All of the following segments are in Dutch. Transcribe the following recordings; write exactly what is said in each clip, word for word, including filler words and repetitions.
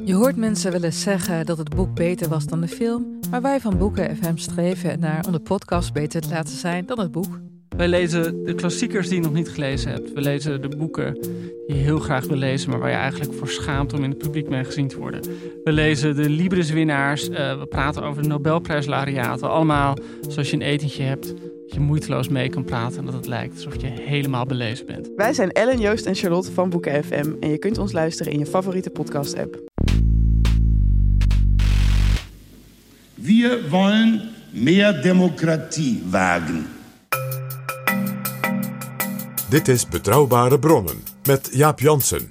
Je hoort mensen wel eens zeggen dat het boek beter was dan de film, maar wij van Boeken F M streven ernaar om de podcast beter te laten zijn dan het boek. Wij lezen de klassiekers die je nog niet gelezen hebt. We lezen de boeken die je heel graag wil lezen, maar waar je eigenlijk voor schaamt om in het publiek mee gezien te worden. We lezen de Libris-winnaars. Uh, we praten over de Nobelprijslaureaten. Allemaal zoals je een etentje hebt, dat je moeiteloos mee kan praten en dat het lijkt alsof je helemaal belezen bent. Wij zijn Ellen, Joost en Charlotte van Boeken F M en je kunt ons luisteren in je favoriete podcast-app. Wir wollen meer Demokratie wagen. Dit is Betrouwbare Bronnen met Jaap Jansen.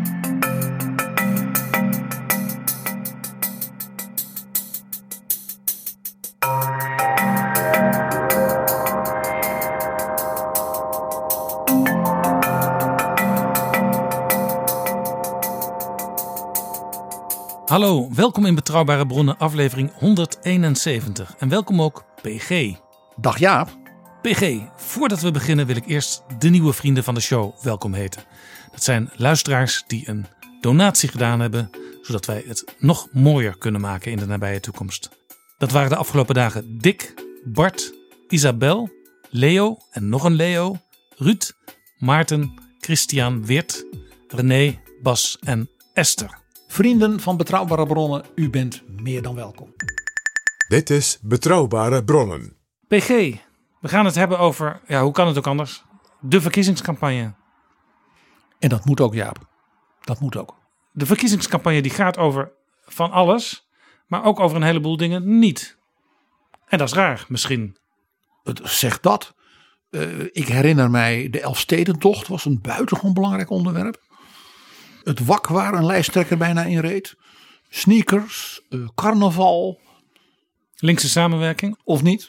Hallo, welkom in Betrouwbare Bronnen aflevering honderdeenenzeventig. En welkom ook P G. Dag Jaap. P G, voordat we beginnen wil ik eerst de nieuwe vrienden van de show welkom heten. Dat zijn luisteraars die een donatie gedaan hebben, zodat wij het nog mooier kunnen maken in de nabije toekomst. Dat waren de afgelopen dagen Dick, Bart, Isabel, Leo en nog een Leo, Ruud, Maarten, Christian, Weert, René, Bas en Esther. Vrienden van Betrouwbare Bronnen, u bent meer dan welkom. Dit is Betrouwbare Bronnen. P G, we gaan het hebben over, ja, hoe kan het ook anders, de verkiezingscampagne. En dat moet ook, Jaap. Dat moet ook. De verkiezingscampagne die gaat over van alles, maar ook over een heleboel dingen niet. En dat is raar, misschien. Zeg dat. Uh, ik herinner mij de Elfstedentocht was een buitengewoon belangrijk onderwerp. Het wak waar een lijsttrekker bijna in reed. Sneakers, uh, carnaval. Linkse samenwerking. Of niet.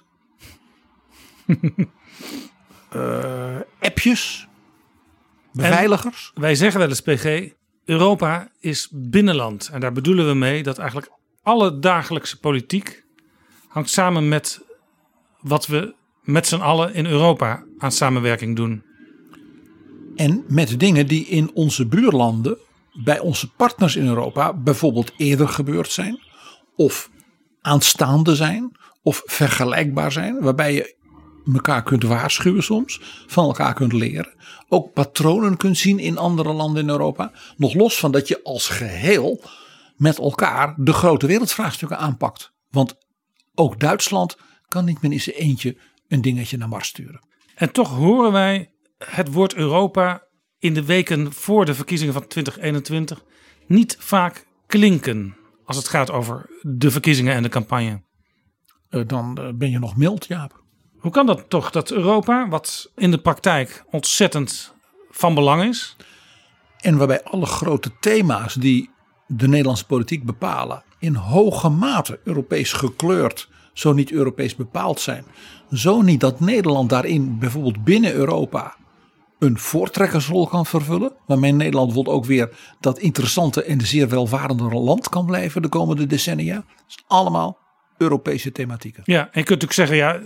uh, appjes. Beveiligers. En wij zeggen wel eens, P G, Europa is binnenland. En daar bedoelen we mee dat eigenlijk alle dagelijkse politiek hangt samen met wat we met z'n allen in Europa aan samenwerking doen. En met dingen die in onze buurlanden, bij onze partners in Europa, bijvoorbeeld eerder gebeurd zijn. Of aanstaande zijn. Of vergelijkbaar zijn. Waarbij je elkaar kunt waarschuwen soms. Van elkaar kunt leren. Ook patronen kunt zien in andere landen in Europa. Nog los van dat je als geheel met elkaar de grote wereldvraagstukken aanpakt. Want ook Duitsland kan niet meer in zijn eentje een dingetje naar Mars sturen. En toch horen wij het woord Europa in de weken voor de verkiezingen van twintig eenentwintig niet vaak klinken als het gaat over de verkiezingen en de campagne. Uh, dan uh, ben je nog mild, Jaap. Hoe kan dat toch dat Europa, wat in de praktijk ontzettend van belang is, en waarbij alle grote thema's die de Nederlandse politiek bepalen in hoge mate Europees gekleurd, zo niet Europees bepaald zijn. Zo niet dat Nederland daarin bijvoorbeeld binnen Europa een voortrekkersrol kan vervullen. Waarmee Nederland bijvoorbeeld ook weer dat interessante en zeer welvarende land kan blijven de komende decennia. Dat is allemaal Europese thematieken. Ja, en je kunt natuurlijk zeggen, ja,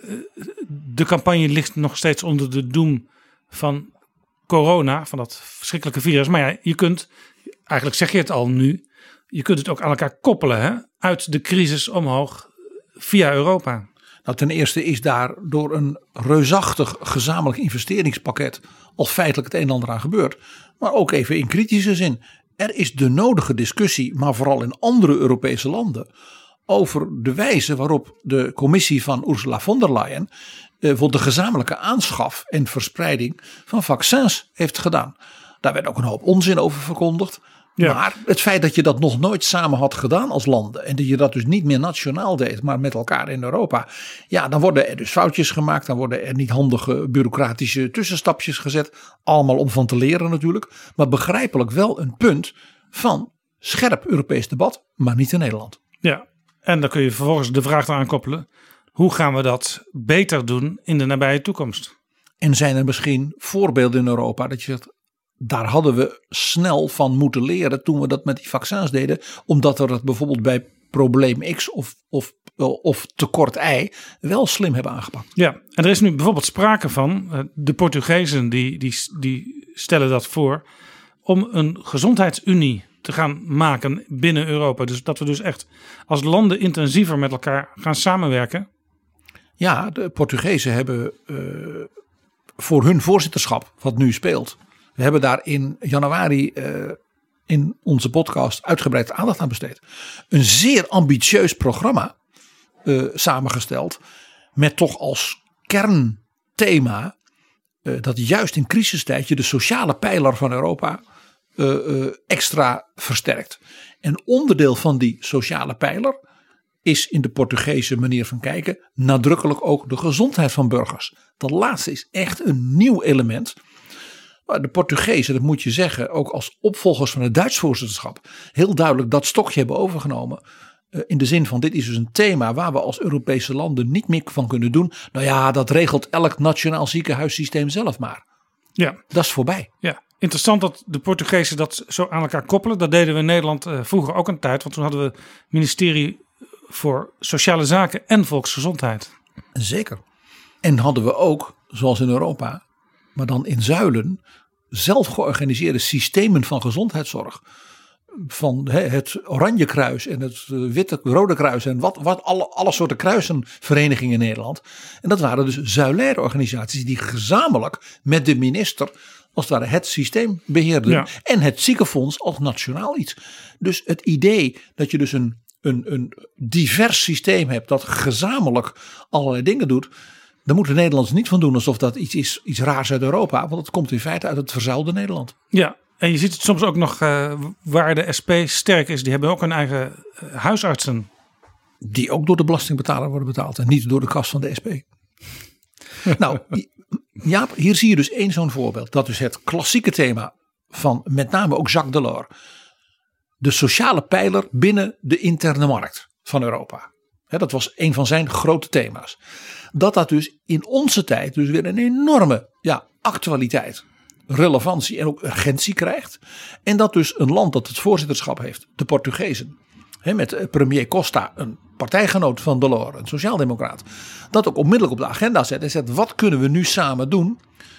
de campagne ligt nog steeds onder de doem van corona, van dat verschrikkelijke virus. Maar ja, je kunt, eigenlijk zeg je het al nu, je kunt het ook aan elkaar koppelen, hè? Uit de crisis omhoog via Europa. Nou, ten eerste is daar door een reusachtig gezamenlijk investeringspakket al feitelijk het een en ander aan gebeurd. Maar ook even in kritische zin. Er is de nodige discussie, maar vooral in andere Europese landen, over de wijze waarop de commissie van Ursula von der Leyen eh, voor de gezamenlijke aanschaf en verspreiding van vaccins heeft gedaan. Daar werd ook een hoop onzin over verkondigd. Ja. Maar het feit dat je dat nog nooit samen had gedaan als landen. En dat je dat dus niet meer nationaal deed, maar met elkaar in Europa. Ja, dan worden er dus foutjes gemaakt. Dan worden er niet handige bureaucratische tussenstapjes gezet. Allemaal om van te leren natuurlijk. Maar begrijpelijk wel een punt van scherp Europees debat. Maar niet in Nederland. Ja, en dan kun je vervolgens de vraag eraan koppelen. Hoe gaan we dat beter doen in de nabije toekomst? En zijn er misschien voorbeelden in Europa dat je zegt, daar hadden we snel van moeten leren toen we dat met die vaccins deden. Omdat we het bijvoorbeeld bij probleem X of, of, of tekort Y wel slim hebben aangepakt. Ja, en er is nu bijvoorbeeld sprake van, de Portugezen die, die, die stellen dat voor, om een gezondheidsunie te te gaan maken binnen Europa. Dus dat we dus echt als landen intensiever met elkaar gaan samenwerken. Ja, de Portugezen hebben uh, voor hun voorzitterschap, wat nu speelt. We hebben daar in januari uh, in onze podcast uitgebreid aandacht aan besteed. Een zeer ambitieus programma uh, samengesteld. Met toch als kernthema uh, dat juist in crisistijd je de sociale pijler van Europa uh, uh, extra versterkt. En onderdeel van die sociale pijler is in de Portugese manier van kijken nadrukkelijk ook de gezondheid van burgers. Dat laatste is echt een nieuw element. De Portugezen, dat moet je zeggen, ook als opvolgers van het Duits voorzitterschap, heel duidelijk dat stokje hebben overgenomen. In de zin van dit is dus een thema waar we als Europese landen niet meer van kunnen doen. Nou ja, dat regelt elk nationaal ziekenhuissysteem zelf maar. Ja. Dat is voorbij. Ja, interessant dat de Portugezen dat zo aan elkaar koppelen. Dat deden we in Nederland uh, vroeger ook een tijd. Want toen hadden we het ministerie voor Sociale Zaken en Volksgezondheid. Zeker. En hadden we ook, zoals in Europa, maar dan in zuilen, zelf georganiseerde systemen van gezondheidszorg. Van he, het Oranje Kruis en het Witte Rode Kruis en wat, wat alle, alle soorten kruisenverenigingen in Nederland. En dat waren dus zuilaire organisaties die gezamenlijk met de minister als het ware het systeem beheerden. Ja. En het ziekenfonds als nationaal iets. Dus het idee dat je dus een, een, een divers systeem hebt dat gezamenlijk allerlei dingen doet. Daar moeten de Nederlanders niet van doen alsof dat iets is, iets raars uit Europa. Want het komt in feite uit het verzuilde Nederland. Ja, en je ziet het soms ook nog uh, waar de S P sterk is. Die hebben ook hun eigen uh, huisartsen. Die ook door de belastingbetaler worden betaald. En niet door de kas van de S P. Nou, Jaap, hier zie je dus één zo'n voorbeeld. Dat is het klassieke thema van met name ook Jacques Delors. De sociale pijler binnen de interne markt van Europa. He, dat was een van zijn grote thema's. Dat dat dus in onze tijd dus weer een enorme ja, actualiteit, relevantie en ook urgentie krijgt. En dat dus een land dat het voorzitterschap heeft, de Portugezen, he, met premier Costa, een partijgenoot van Delors, een sociaaldemocraat, dat ook onmiddellijk op de agenda zet en zegt: wat kunnen we nu samen doen?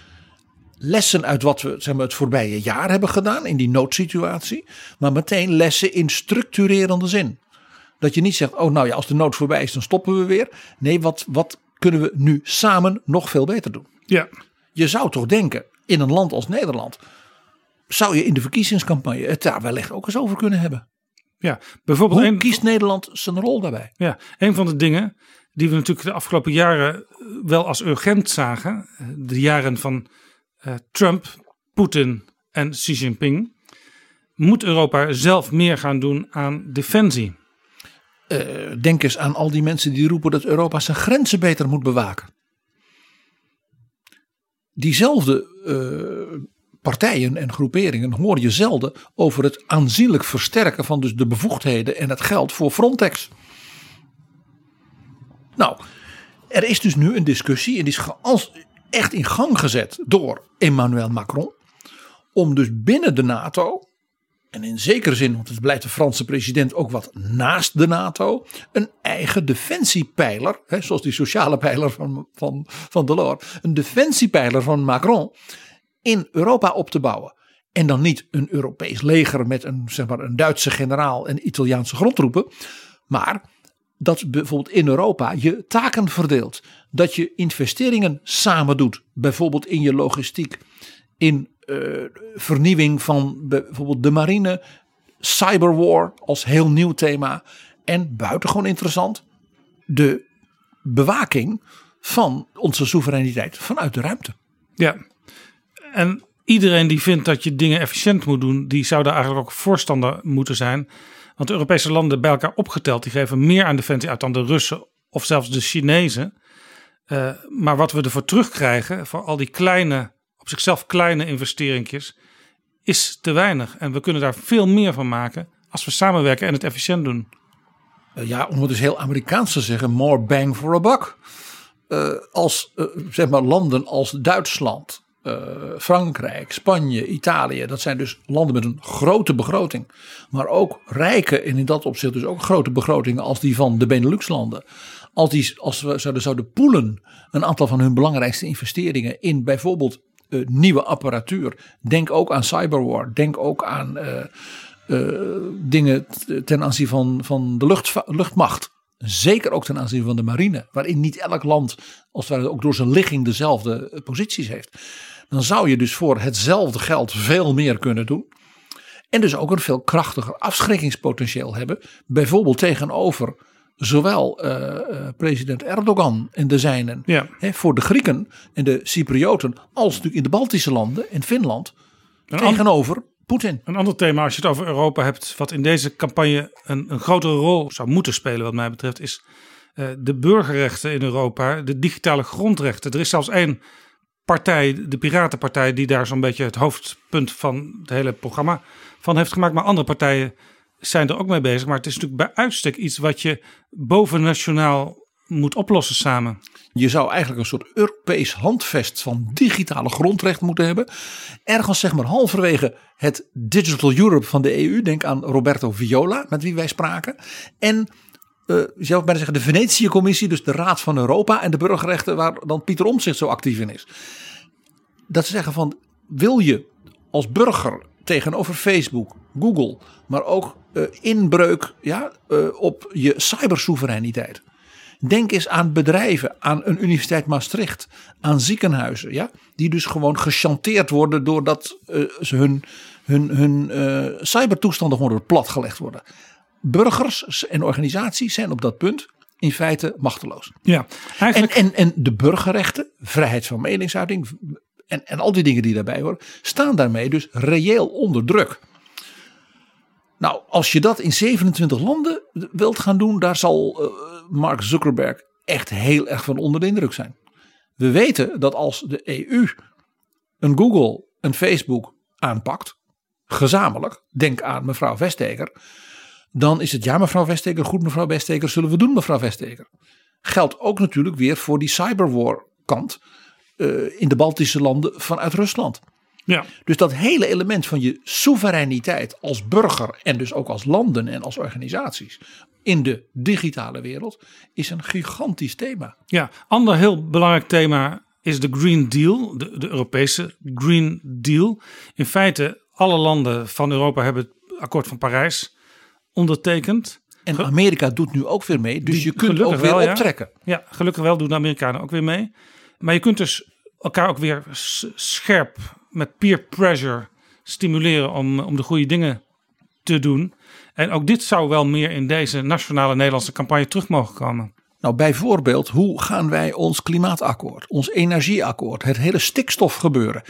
Lessen uit wat we zeg maar, het voorbije jaar hebben gedaan in die noodsituatie, maar meteen lessen in structurerende zin. Dat je niet zegt, oh nou ja, als de nood voorbij is, dan stoppen we weer. Nee, wat, wat kunnen we nu samen nog veel beter doen? Ja. Je zou toch denken, in een land als Nederland, zou je in de verkiezingscampagne het daar wellicht ook eens over kunnen hebben. Ja, bijvoorbeeld Hoe een, kiest Nederland zijn rol daarbij? Ja, een van de dingen die we natuurlijk de afgelopen jaren wel als urgent zagen. De jaren van uh, Trump, Poetin en Xi Jinping. Moet Europa zelf meer gaan doen aan defensie? Uh, denk eens aan al die mensen die roepen dat Europa zijn grenzen beter moet bewaken. Diezelfde uh, partijen en groeperingen hoor je zelden over het aanzienlijk versterken van dus de bevoegdheden en het geld voor Frontex. Nou, er is dus nu een discussie en die is echt in gang gezet door Emmanuel Macron. Om dus binnen de NATO, en in zekere zin, want het blijft de Franse president ook wat naast de NATO, een eigen defensiepijler, hè, zoals die sociale pijler van, van, van Delors, een defensiepijler van Macron in Europa op te bouwen. En dan niet een Europees leger met een, zeg maar, een Duitse generaal en Italiaanse grondtroepen, maar dat bijvoorbeeld in Europa je taken verdeelt. Dat je investeringen samen doet, bijvoorbeeld in je logistiek, in Uh, vernieuwing van bijvoorbeeld de marine, cyberwar als heel nieuw thema en buitengewoon interessant de bewaking van onze soevereiniteit vanuit de ruimte. Ja, en iedereen die vindt dat je dingen efficiënt moet doen, die zou daar eigenlijk ook voorstander moeten zijn. Want de Europese landen bij elkaar opgeteld, die geven meer aan defensie uit dan de Russen of zelfs de Chinezen. Uh, maar wat we ervoor terugkrijgen voor al die kleine, op zichzelf kleine investeringjes, is te weinig. En we kunnen daar veel meer van maken als we samenwerken en het efficiënt doen. Ja, om het dus heel Amerikaans te zeggen, more bang for a buck. Uh, als uh, zeg maar landen als Duitsland, uh, Frankrijk, Spanje, Italië, dat zijn dus landen met een grote begroting. Maar ook rijke en in dat opzicht dus ook grote begrotingen als die van de Benelux-landen. Als, die, als we zouden, zouden poelen een aantal van hun belangrijkste investeringen in bijvoorbeeld uh, nieuwe apparatuur. Denk ook aan cyberwar. Denk ook aan uh, uh, dingen ten aanzien van, van de lucht, luchtmacht. Zeker ook ten aanzien van de marine. Waarin niet elk land als het ware ook door zijn ligging dezelfde posities heeft. Dan zou je dus voor hetzelfde geld veel meer kunnen doen. En dus ook een veel krachtiger afschrikkingspotentieel hebben. Bijvoorbeeld tegenover zowel uh, uh, president Erdogan en de zijnen. Ja. Hè, voor de Grieken en de Cyprioten. Als natuurlijk in de Baltische landen en Finland. Een tegenover Poetin. Een ander thema als je het over Europa hebt. Wat in deze campagne een, een grotere rol zou moeten spelen wat mij betreft. Is uh, de burgerrechten in Europa. De digitale grondrechten. Er is zelfs één partij, de Piratenpartij, die daar zo'n beetje het hoofdpunt van het hele programma van heeft gemaakt. Maar andere partijen zijn er ook mee bezig. Maar het is natuurlijk bij uitstek iets wat je bovennationaal moet oplossen samen. Je zou eigenlijk een soort Europees handvest van digitale grondrechten moeten hebben. Ergens zeg maar halverwege het Digital Europe van de E U. Denk aan Roberto Viola, met wie wij spraken. En uh, je zou bijna zeggen de Venetië-commissie, dus de Raad van Europa en de burgerrechten waar dan Pieter Omtzigt zo actief in is. Dat ze zeggen van, wil je als burger tegenover Facebook, Google, maar ook uh, inbreuk ja, uh, op je cybersoevereiniteit. Denk eens aan bedrijven, aan een universiteit Maastricht, aan ziekenhuizen, ja, die dus gewoon gechanteerd worden doordat uh, ze hun, hun, hun uh, cybertoestanden gewoon platgelegd worden. Burgers en organisaties zijn op dat punt in feite machteloos. Ja, eigenlijk... en, en, en de burgerrechten, vrijheid van meningsuiting en, en al die dingen die daarbij horen, staan daarmee dus reëel onder druk. Nou, als je dat in zevenentwintig landen wilt gaan doen, daar zal uh, Mark Zuckerberg echt heel erg van onder de indruk zijn. We weten dat als de E U een Google, een Facebook aanpakt, gezamenlijk, denk aan mevrouw Vestager, dan is het ja mevrouw Vestager, goed mevrouw Vestager, zullen we doen mevrouw Vestager. Geldt ook natuurlijk weer voor die cyberwar kant uh, in de Baltische landen vanuit Rusland. Ja. Dus dat hele element van je soevereiniteit als burger en dus ook als landen en als organisaties in de digitale wereld is een gigantisch thema. Ja, ander heel belangrijk thema is de Green Deal, de, de Europese Green Deal. In feite, alle landen van Europa hebben het akkoord van Parijs ondertekend. En Amerika doet nu ook weer mee, dus Die, je kunt ook weer wel, optrekken. Ja. ja, gelukkig wel doen de Amerikanen ook weer mee. Maar je kunt dus elkaar ook weer scherp met peer pressure stimuleren om, om de goede dingen te doen. En ook dit zou wel meer in deze nationale Nederlandse campagne terug mogen komen. Nou, bijvoorbeeld, hoe gaan wij ons klimaatakkoord, ons energieakkoord, het hele stikstofgebeuren.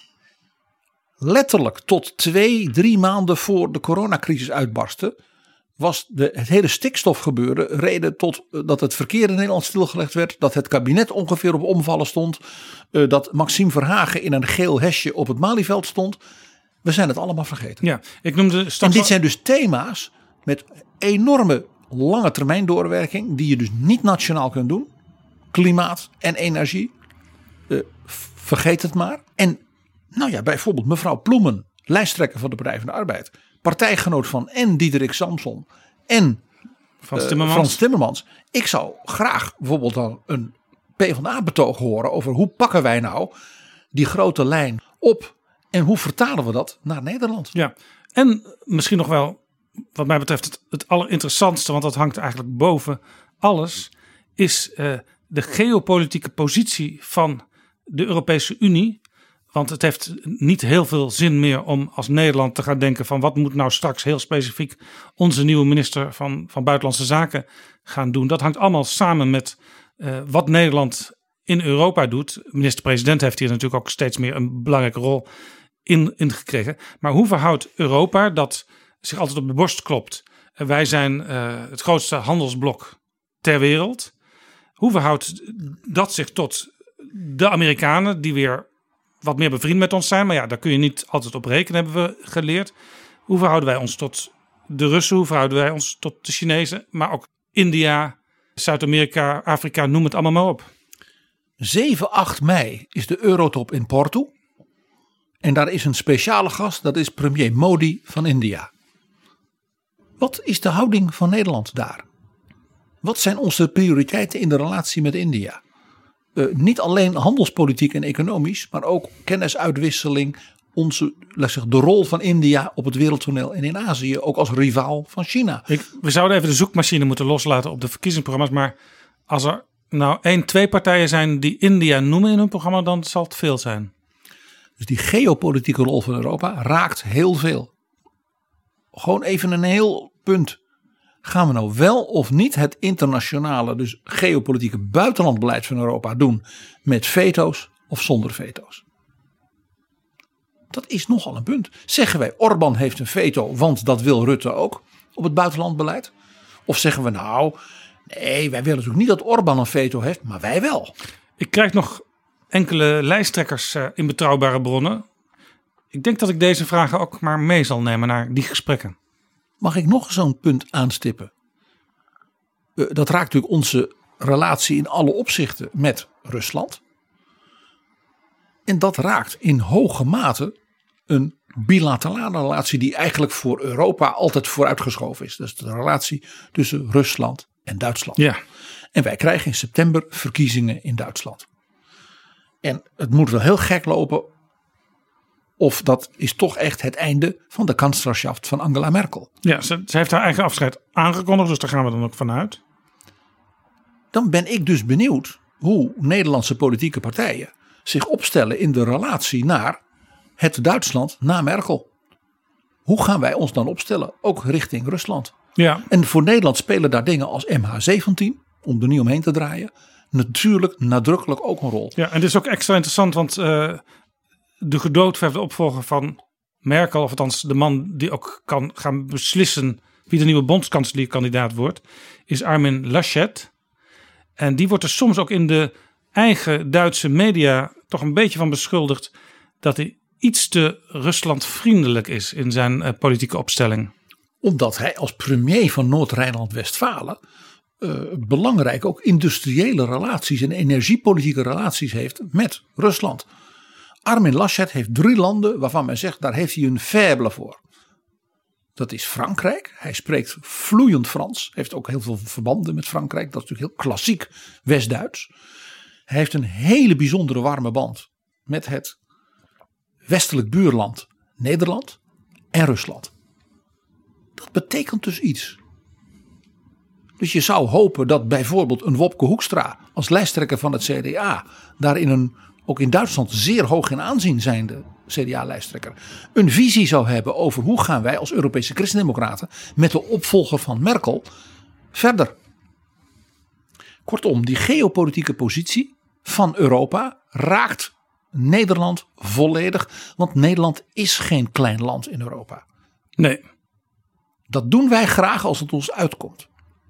Letterlijk tot twee, drie maanden voor de coronacrisis uitbarstte, was de, het hele stikstofgebeuren reden tot uh, dat het verkeer in Nederland stilgelegd werd. Dat het kabinet ongeveer op omvallen stond. Uh, dat Maxime Verhagen in een geel hesje op het Malieveld stond. We zijn het allemaal vergeten. Ja, ik noemde en dit zijn dus thema's met enorme lange termijn doorwerking. Die je dus niet nationaal kunt doen. Klimaat en energie. Uh, vergeet het maar. En nou ja, bijvoorbeeld mevrouw Ploemen, lijsttrekker van de Partij van de Arbeid. Partijgenoot van en Diederik Samson en Frans uh, Timmermans. Frans Timmermans. Ik zou graag bijvoorbeeld dan een PvdA-betoog horen over hoe pakken wij nou die grote lijn op en hoe vertalen we dat naar Nederland. Ja, en misschien nog wel wat mij betreft het, het allerinteressantste, want dat hangt eigenlijk boven alles, is uh, de geopolitieke positie van de Europese Unie. Want het heeft niet heel veel zin meer om als Nederland te gaan denken van wat moet nou straks heel specifiek onze nieuwe minister van, van Buitenlandse Zaken gaan doen. Dat hangt allemaal samen met uh, wat Nederland in Europa doet. Minister-president heeft hier natuurlijk ook steeds meer een belangrijke rol in, in gekregen. Maar hoe verhoudt Europa dat zich altijd op de borst klopt? Uh, wij zijn uh, het grootste handelsblok ter wereld. Hoe verhoudt dat zich tot de Amerikanen die weer wat meer bevriend met ons zijn, maar ja, daar kun je niet altijd op rekenen, hebben we geleerd. Hoe verhouden wij ons tot de Russen? Hoe verhouden wij ons tot de Chinezen? Maar ook India, Zuid-Amerika, Afrika, noem het allemaal maar op. zeven, acht mei is de Eurotop in Porto. En daar is een speciale gast, dat is premier Modi van India. Wat is de houding van Nederland daar? Wat zijn onze prioriteiten in de relatie met India? Uh, niet alleen handelspolitiek en economisch, maar ook kennisuitwisseling, onze, laat ik zeggen, de rol van India op het wereldtoneel en in Azië ook als rivaal van China. Ik, we zouden even de zoekmachine moeten loslaten op de verkiezingsprogramma's. Maar als er nou één, twee partijen zijn die India noemen in hun programma, dan zal het veel zijn. Dus die geopolitieke rol van Europa raakt heel veel. Gewoon even een heel punt. Gaan we nou wel of niet het internationale, dus geopolitieke buitenlandbeleid van Europa doen met veto's of zonder veto's? Dat is nogal een punt. Zeggen wij Orbán heeft een veto, want dat wil Rutte ook op het buitenlandbeleid? Of zeggen we nou, nee, wij willen natuurlijk niet dat Orbán een veto heeft, maar wij wel. Ik krijg nog enkele lijsttrekkers in betrouwbare bronnen. Ik denk dat ik deze vragen ook maar mee zal nemen naar die gesprekken. Mag ik nog zo'n punt aanstippen? Uh, dat raakt natuurlijk onze relatie in alle opzichten met Rusland. En dat raakt in hoge mate een bilaterale relatie die eigenlijk voor Europa altijd vooruitgeschoven is. Dat is de relatie tussen Rusland en Duitsland. Ja. En wij krijgen in september verkiezingen in Duitsland. En het moet wel heel gek lopen. Of dat is toch echt het einde van de kanslerschaft van Angela Merkel. Ja, ze, ze heeft haar eigen afscheid aangekondigd, dus daar gaan we dan ook vanuit. Dan ben ik dus benieuwd hoe Nederlandse politieke partijen zich opstellen in de relatie naar het Duitsland na Merkel. Hoe gaan wij ons dan opstellen, ook richting Rusland? Ja. En voor Nederland spelen daar dingen als M H zeventien, om er niet omheen te draaien, natuurlijk nadrukkelijk ook een rol. Ja, en dit is ook extra interessant, want uh, de gedoodverfde opvolger van Merkel, of althans de man die ook kan gaan beslissen wie de nieuwe bondskanselierkandidaat wordt, is Armin Laschet. En die wordt er soms ook in de eigen Duitse media toch een beetje van beschuldigd dat hij iets te Ruslandvriendelijk is in zijn uh, politieke opstelling. Omdat hij als premier van Noord-Rijnland-Westfalen uh, belangrijk ook industriële relaties en energiepolitieke relaties heeft met Rusland. Armin Laschet heeft drie landen waarvan men zegt daar heeft hij een faible voor. Dat is Frankrijk. Hij spreekt vloeiend Frans. Heeft ook heel veel verbanden met Frankrijk. Dat is natuurlijk heel klassiek West-Duits. Hij heeft een hele bijzondere warme band met het westelijk buurland Nederland en Rusland. Dat betekent dus iets. Dus je zou hopen dat bijvoorbeeld een Wopke Hoekstra als lijsttrekker van het C D A daar in een ook in Duitsland zeer hoog in aanzien zijnde C D A-lijsttrekker een visie zou hebben over hoe gaan wij als Europese christendemocraten met de opvolger van Merkel verder. Kortom, die geopolitieke positie van Europa raakt Nederland volledig, want Nederland is geen klein land in Europa. Nee. Dat doen wij graag als het ons uitkomt.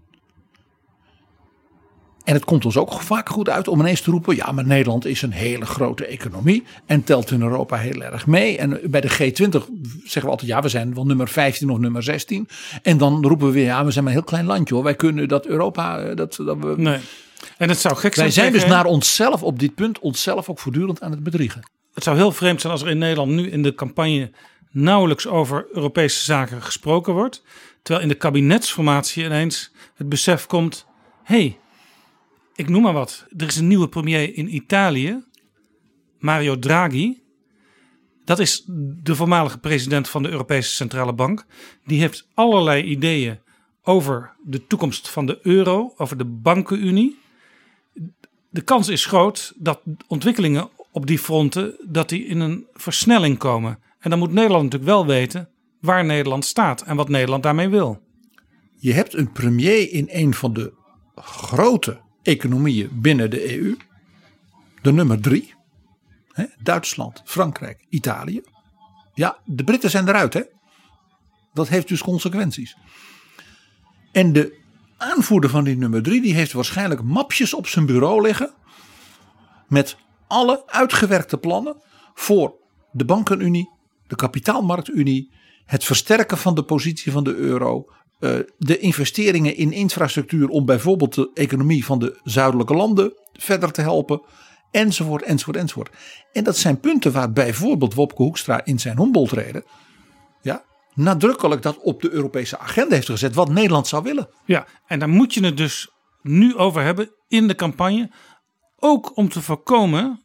En het komt ons ook vaak goed uit om ineens te roepen, ja, maar Nederland is een hele grote economie en telt in Europa heel erg mee. En bij de G twintig zeggen we altijd, ja, we zijn wel nummer vijftien of nummer zestien. En dan roepen we weer, ja, we zijn maar een heel klein landje hoor. Wij kunnen dat Europa, dat, dat we... Nee. En het zou gek zijn. Wij zijn dus tegen... naar onszelf op dit punt, onszelf ook voortdurend aan het bedriegen. Het zou heel vreemd zijn als er in Nederland nu in de campagne nauwelijks over Europese zaken gesproken wordt. Terwijl in de kabinetsformatie ineens het besef komt, hé, hey, ik noem maar wat. Er is een nieuwe premier in Italië, Mario Draghi. Dat is de voormalige president van de Europese Centrale Bank. Die heeft allerlei ideeën over de toekomst van de euro, over de bankenunie. De kans is groot dat ontwikkelingen op die fronten dat die in een versnelling komen. En dan moet Nederland natuurlijk wel weten waar Nederland staat en wat Nederland daarmee wil. Je hebt een premier in een van de grote economieën binnen de E U. De nummer drie. Hè, Duitsland, Frankrijk, Italië. Ja, de Britten zijn eruit, hè. Dat heeft dus consequenties. En de aanvoerder van die nummer drie, die heeft waarschijnlijk mapjes op zijn bureau liggen met alle uitgewerkte plannen voor de bankenunie, de kapitaalmarktunie, het versterken van de positie van de euro, uh, de investeringen in infrastructuur om bijvoorbeeld de economie van de zuidelijke landen verder te helpen, enzovoort, enzovoort, enzovoort. En dat zijn punten waar bijvoorbeeld Wopke Hoekstra in zijn Humboldt-reden ja, nadrukkelijk dat op de Europese agenda heeft gezet wat Nederland zou willen. Ja, en daar moet je het dus nu over hebben in de campagne. Ook om te voorkomen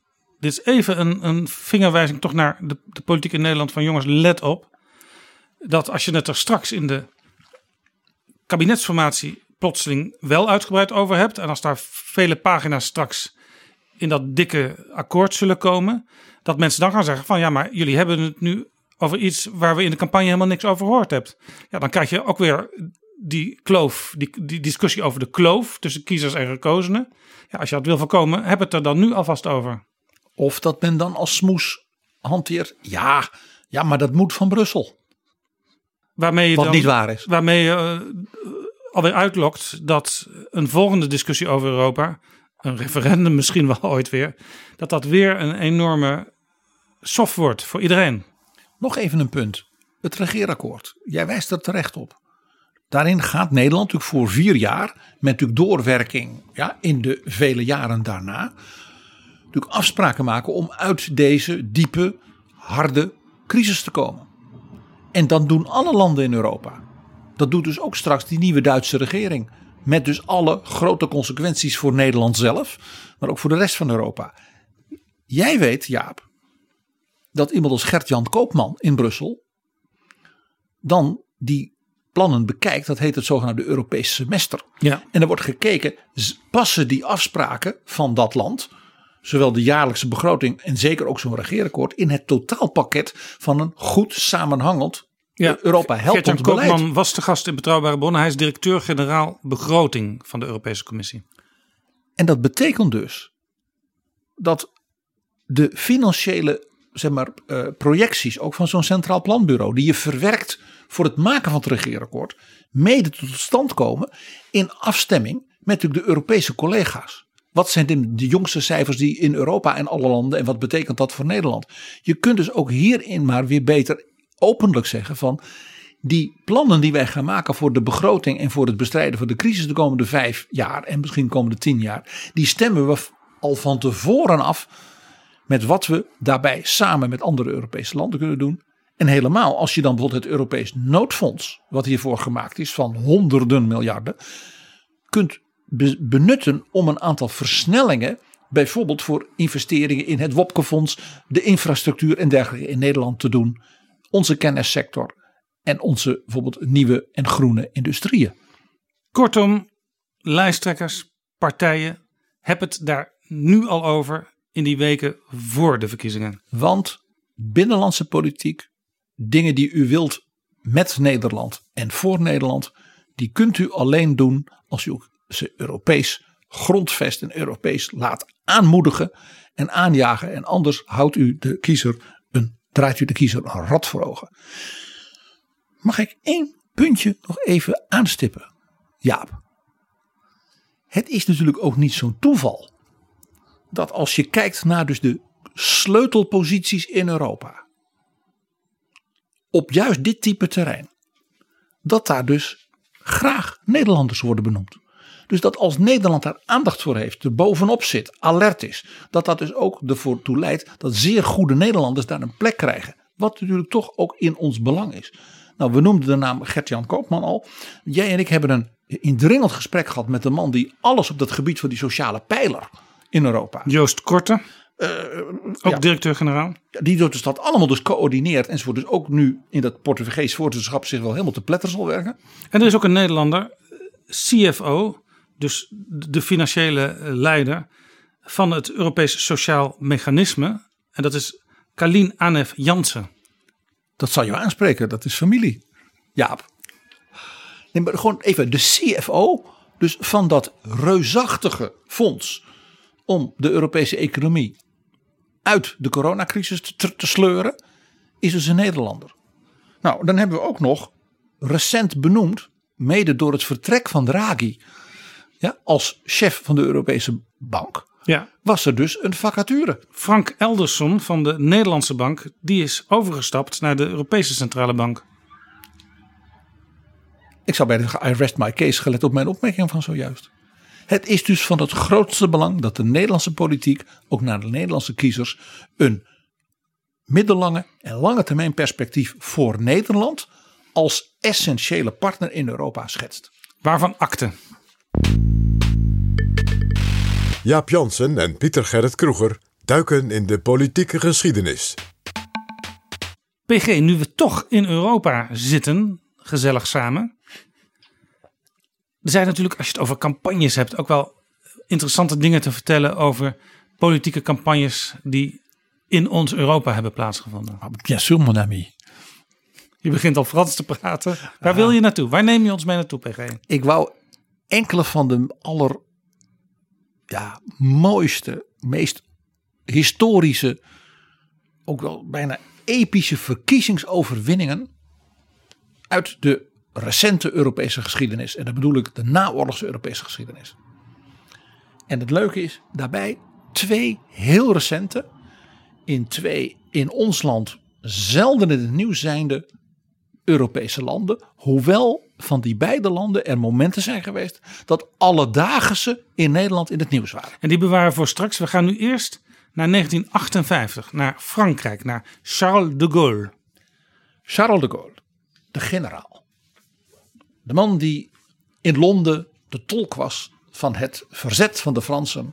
dit is even een, een vingerwijzing toch naar de, de politiek in Nederland van jongens, let op. Dat als je het er straks in de kabinetsformatie plotseling wel uitgebreid over hebt. En als daar vele pagina's straks in dat dikke akkoord zullen komen. Dat mensen dan gaan zeggen van ja, maar jullie hebben het nu over iets waar we in de campagne helemaal niks over gehoord hebben. Ja, dan krijg je ook weer die kloof, die, die discussie over de kloof tussen kiezers en gekozenen. Ja, als je dat wil voorkomen, heb het er dan nu alvast over. Of dat men dan als smoes hanteert. Ja, ja, maar dat moet van Brussel. Waarmee je Wat dan, niet waar is. Waarmee je uh, alweer uitlokt dat een volgende discussie over Europa, een referendum misschien wel ooit weer, dat dat weer een enorme soft wordt voor iedereen. Nog even een punt. Het regeerakkoord. Jij wijst er terecht op. Daarin gaat Nederland natuurlijk voor vier jaar, met natuurlijk doorwerking ja, in de vele jaren daarna, natuurlijk afspraken maken om uit deze diepe, harde crisis te komen. En dat doen alle landen in Europa. Dat doet dus ook straks die nieuwe Duitse regering. Met dus alle grote consequenties voor Nederland zelf, maar ook voor de rest van Europa. Jij weet, Jaap, dat iemand als Gert-Jan Koopman in Brussel dan die plannen bekijkt. Dat heet het zogenaamde Europese semester. Ja. En er wordt gekeken, passen die afspraken van dat land, zowel de jaarlijkse begroting en zeker ook zo'n regeerakkoord, in het totaalpakket van een goed samenhangend Ja, Europa helpend Gert-Jan beleid. Koopman was te gast in Betrouwbare Bronnen. Hij is directeur-generaal begroting van de Europese Commissie. En dat betekent dus dat de financiële zeg maar, uh, projecties, ook van zo'n centraal planbureau, die je verwerkt voor het maken van het regeerakkoord, mede tot stand komen in afstemming met natuurlijk de Europese collega's. Wat zijn de, de jongste cijfers die in Europa en alle landen en wat betekent dat voor Nederland? Je kunt dus ook hierin maar weer beter openlijk zeggen van die plannen die wij gaan maken voor de begroting en voor het bestrijden van de crisis de komende vijf jaar en misschien de komende tien jaar, die stemmen we al van tevoren af met wat we daarbij samen met andere Europese landen kunnen doen. En helemaal als je dan bijvoorbeeld het Europees noodfonds, wat hiervoor gemaakt is van honderden miljarden, kunt benutten om een aantal versnellingen, bijvoorbeeld voor investeringen in het Wopke-fonds, de infrastructuur en dergelijke in Nederland te doen. Onze kennissector en onze bijvoorbeeld nieuwe en groene industrieën. Kortom, lijsttrekkers, partijen, hebben het daar nu al over in die weken voor de verkiezingen. Want binnenlandse politiek, dingen die u wilt met Nederland en voor Nederland, die kunt u alleen doen als u ook ze Europees grondvest en Europees laat aanmoedigen en aanjagen. En anders houdt u de kiezer een, draait u de kiezer een rad voor ogen. Mag ik één puntje nog even aanstippen, Jaap? Het is natuurlijk ook niet zo'n toeval dat als je kijkt naar dus de sleutelposities in Europa, op juist dit type terrein, dat daar dus graag Nederlanders worden benoemd. Dus dat als Nederland daar aandacht voor heeft, er bovenop zit, alert is, dat dat dus ook ervoor toe leidt dat zeer goede Nederlanders daar een plek krijgen. Wat natuurlijk toch ook in ons belang is. Nou, we noemden de naam Gert-Jan Koopman al. Jij en ik hebben een indringend gesprek gehad met de man die alles op dat gebied van die sociale pijler in Europa. Joost Korte, Uh, ook ja, directeur-generaal. die dus dat allemaal dus coördineert enzovoort. Dus ook nu in dat Portugees voorzitterschap zich wel helemaal te pletter zal werken. En er is ook een Nederlander, C F O, dus de financiële leider van het Europees Sociaal Mechanisme. En dat is Kalien Anef Jansen. Dat zal je aanspreken, dat is familie. Jaap. Nee, maar gewoon even de C F O, dus van dat reusachtige fonds om de Europese economie uit de coronacrisis te, te sleuren, is dus een Nederlander. Nou, dan hebben we ook nog recent benoemd, mede door het vertrek van Draghi, ja, als chef van de Europese Bank, Ja. was er dus een vacature. Frank Elderson van de Nederlandse Bank, die is overgestapt naar de Europese Centrale Bank. Ik zou bij de I rest my case gelet op mijn opmerking van zojuist. Het is dus van het grootste belang dat de Nederlandse politiek ook naar de Nederlandse kiezers een middellange en lange termijn perspectief voor Nederland als essentiële partner in Europa schetst. Waarvan akte. Jaap Jansen en Pieter Gerrit Kroeger duiken in de politieke geschiedenis. P G, nu we toch in Europa zitten, gezellig samen. Er zijn natuurlijk, als je het over campagnes hebt, ook wel interessante dingen te vertellen over politieke campagnes die in ons Europa hebben plaatsgevonden. Bien sûr, mon ami. Je begint al Frans te praten. Waar ah. wil je naartoe? Waar neem je ons mee naartoe, P G? Ik wou enkele van de aller ja, mooiste, meest historische, ook wel bijna epische verkiezingsoverwinningen uit de recente Europese geschiedenis. En dat bedoel ik de naoorlogse Europese geschiedenis. En het leuke is daarbij twee heel recente, in twee in ons land zelden in het nieuws zijnde Europese landen. Hoewel van die beide landen er momenten zijn geweest dat alledaagse in Nederland in het nieuws waren. En die bewaren we voor straks. We gaan nu eerst naar negentien achtenvijftig, naar Frankrijk, naar Charles de Gaulle. Charles de Gaulle, de generaal. De man die in Londen de tolk was van het verzet van de Fransen.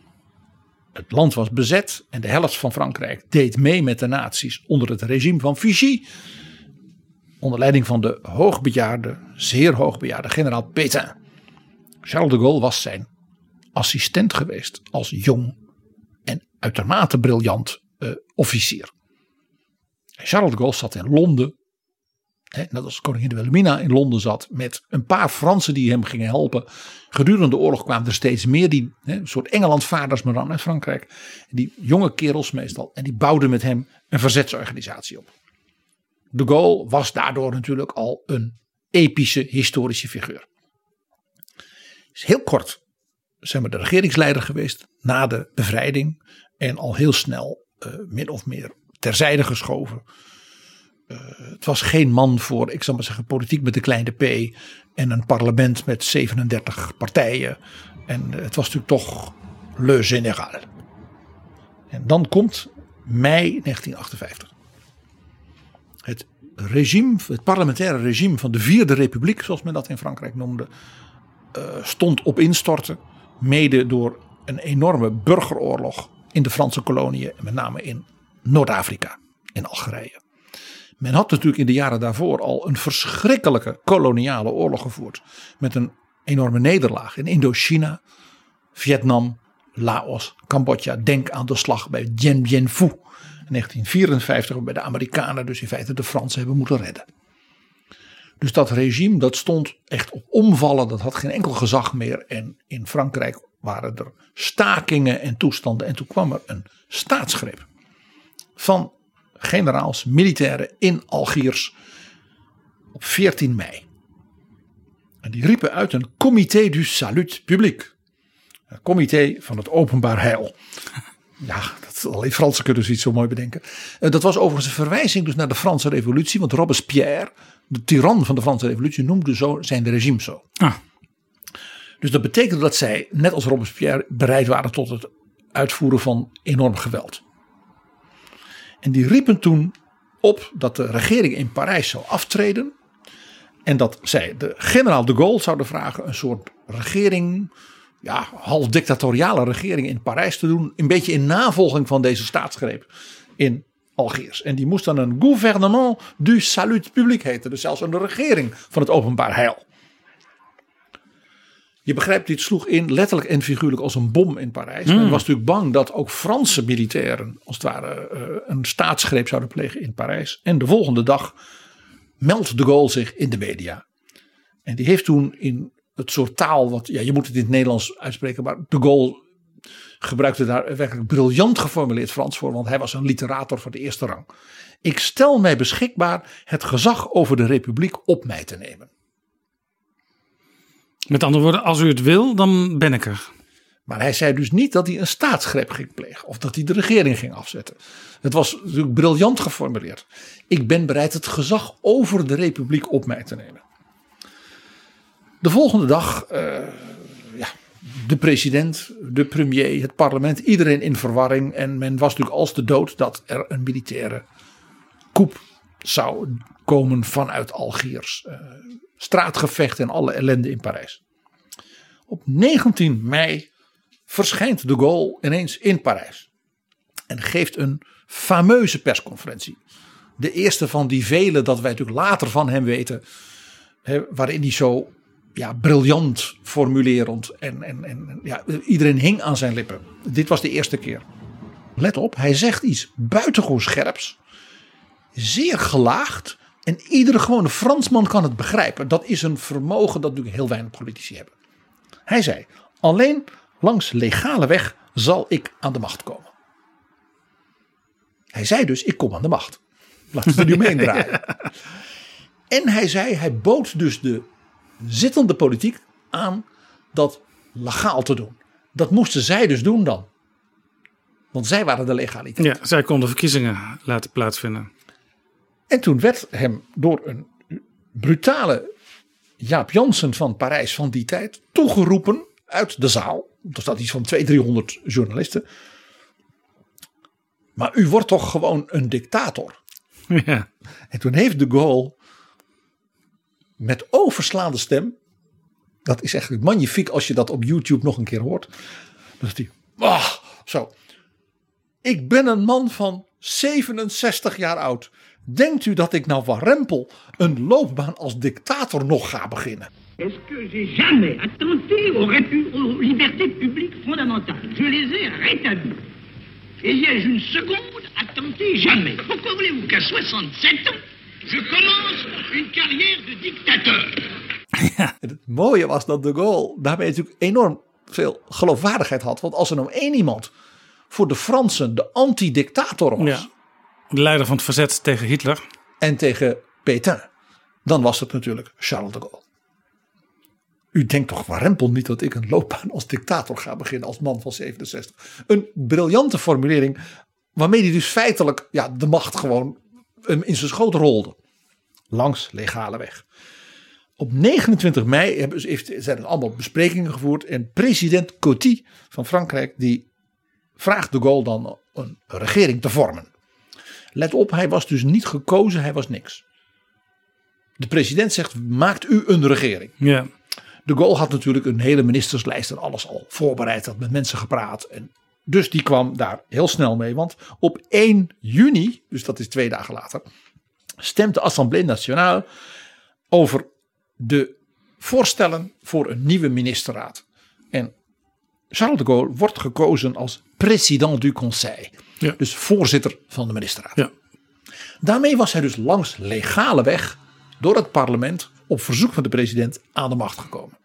Het land was bezet en de helft van Frankrijk deed mee met de nazi's onder het regime van Vichy. Onder leiding van de hoogbejaarde, zeer hoogbejaarde generaal Pétain. Charles de Gaulle was zijn assistent geweest als jong en uitermate briljant uh, officier. Charles de Gaulle zat in Londen. Hè, net als koningin Wilhelmina in Londen zat. Met een paar Fransen die hem gingen helpen. Gedurende de oorlog kwamen er steeds meer. Die, hè, een soort Engelandvaarders maar dan uit Frankrijk. Die jonge kerels meestal. En die bouwden met hem een verzetsorganisatie op. De Gaulle was daardoor natuurlijk al een epische historische figuur. Is heel kort zijn we de regeringsleider geweest na de bevrijding. En al heel snel uh, min of meer terzijde geschoven. Uh, het was geen man voor, ik zal maar zeggen, politiek met de kleine p. En een parlement met zevenendertig partijen. En uh, het was natuurlijk toch le général. En dan komt mei negentien achtenvijftig. Het regime, het parlementaire regime van de Vierde Republiek, zoals men dat in Frankrijk noemde, uh, stond op instorten. Mede door een enorme burgeroorlog in de Franse koloniën. En met name in Noord-Afrika, in Algerije. Men had natuurlijk in de jaren daarvoor al een verschrikkelijke koloniale oorlog gevoerd. Met een enorme nederlaag in Indochina, Vietnam, Laos, Cambodja. Denk aan de slag bij Dien Bien Phu. In negentien vierenvijftig waarbij de Amerikanen dus in feite de Fransen hebben moeten redden. Dus dat regime dat stond echt op omvallen. Dat had geen enkel gezag meer. En in Frankrijk waren er stakingen en toestanden. En toen kwam er een staatsgreep van generaals, militairen in Algiers op veertien mei. En die riepen uit een comité du salut public. Een comité van het openbaar heil. Ja, dat, alleen Fransen kunnen zoiets zo mooi bedenken. Dat was overigens een verwijzing dus naar de Franse revolutie. Want Robespierre, de tiran van de Franse revolutie, noemde zo zijn regime zo. Ah. Dus dat betekende dat zij, net als Robespierre, bereid waren tot het uitvoeren van enorm geweld. En die riepen toen op dat de regering in Parijs zou aftreden. En dat zij de generaal de Gaulle zouden vragen een soort regering, ja, half dictatoriale regering in Parijs te doen. Een beetje in navolging van deze staatsgreep in Algiers. En die moest dan een gouvernement du salut public heten. Dus zelfs een regering van het openbaar heil. Je begrijpt, dit sloeg in letterlijk en figuurlijk als een bom in Parijs. Mm. Men was natuurlijk bang dat ook Franse militairen als het ware uh, een staatsgreep zouden plegen in Parijs. En de volgende dag meldt de Gaulle zich in de media. En die heeft toen in het soort taal, wat ja, je moet het in het Nederlands uitspreken, maar de Gaulle gebruikte daar werkelijk briljant geformuleerd Frans voor, want hij was een literator van de eerste rang. Ik stel mij beschikbaar het gezag over de Republiek op mij te nemen. Met andere woorden, als u het wil, dan ben ik er. Maar hij zei dus niet dat hij een staatsgreep ging plegen. Of dat hij de regering ging afzetten. Het was natuurlijk briljant geformuleerd. Ik ben bereid het gezag over de Republiek op mij te nemen. De volgende dag, uh, ja, de president, de premier, het parlement. Iedereen in verwarring. En men was natuurlijk als de dood dat er een militaire coup zou komen vanuit Algiers. Uh, straatgevecht en alle ellende in Parijs. Op negentien mei verschijnt de Gaulle ineens in Parijs. En geeft een fameuze persconferentie. De eerste van die vele dat wij natuurlijk later van hem weten. Hè, waarin hij zo ja, briljant formulerend. En, en, en ja, iedereen hing aan zijn lippen. Dit was de eerste keer. Let op, hij zegt iets buitengewoon scherps. Zeer gelaagd. En iedere gewone Fransman kan het begrijpen. Dat is een vermogen dat natuurlijk heel weinig politici hebben. Hij zei, alleen langs legale weg zal ik aan de macht komen. Hij zei dus, ik kom aan de macht. Laten we er nu mee draaien. En hij zei, hij bood dus de zittende politiek aan dat legaal te doen. Dat moesten zij dus doen dan. Want zij waren de legaliteit. Ja, zij konden verkiezingen laten plaatsvinden. En toen werd hem door een brutale Jaap Jansen van Parijs van die tijd toegeroepen uit de zaal. Er staat iets van tweehonderd, driehonderd journalisten. Maar u wordt toch gewoon een dictator. Ja. En toen heeft de Gaulle met overslaande stem. Dat is echt magnifiek als je dat op YouTube nog een keer hoort. Dan zegt hij, ah, zo. Ik ben een man van zevenenzestig jaar oud. Denkt u dat ik nou warempel een loopbaan als dictator nog ga beginnen? Est-ce que j'ai jamais attenté aux, répu- aux libertés publiques fondamentales? Je les ai rétablies. Et y ai-je une seconde attenté? Jamais. Pourquoi voulez-vous qu'à soixante-sept ans, je commence une carrière de dictateur? Ja. Het mooie was dat de Gaulle daarmee natuurlijk enorm veel geloofwaardigheid had. Want als er nou één iemand voor de Fransen de anti-dictator was. Ja. De leider van het verzet tegen Hitler. En tegen Pétain. Dan was het natuurlijk Charles de Gaulle. U denkt toch warempel niet dat ik een loopbaan als dictator ga beginnen als man van zevenenzestig. Een briljante formulering waarmee hij dus feitelijk ja, de macht gewoon in zijn schoot rolde. Langs legale weg. Op negenentwintig mei hebben ze, zijn er allemaal besprekingen gevoerd. En president Coty van Frankrijk die vraagt de Gaulle dan een regering te vormen. Let op, hij was dus niet gekozen, hij was niks. De president zegt, maakt u een regering. Ja. De Gaulle had natuurlijk een hele ministerslijst en alles al voorbereid, had met mensen gepraat. En dus die kwam daar heel snel mee, want op één juni, dus dat is twee dagen later, stemt de Assemblée Nationale over de voorstellen voor een nieuwe ministerraad. En Charles de Gaulle wordt gekozen als président du conseil. Ja. Dus voorzitter van de ministerraad. Ja. Daarmee was hij dus langs legale weg door het parlement op verzoek van de president aan de macht gekomen.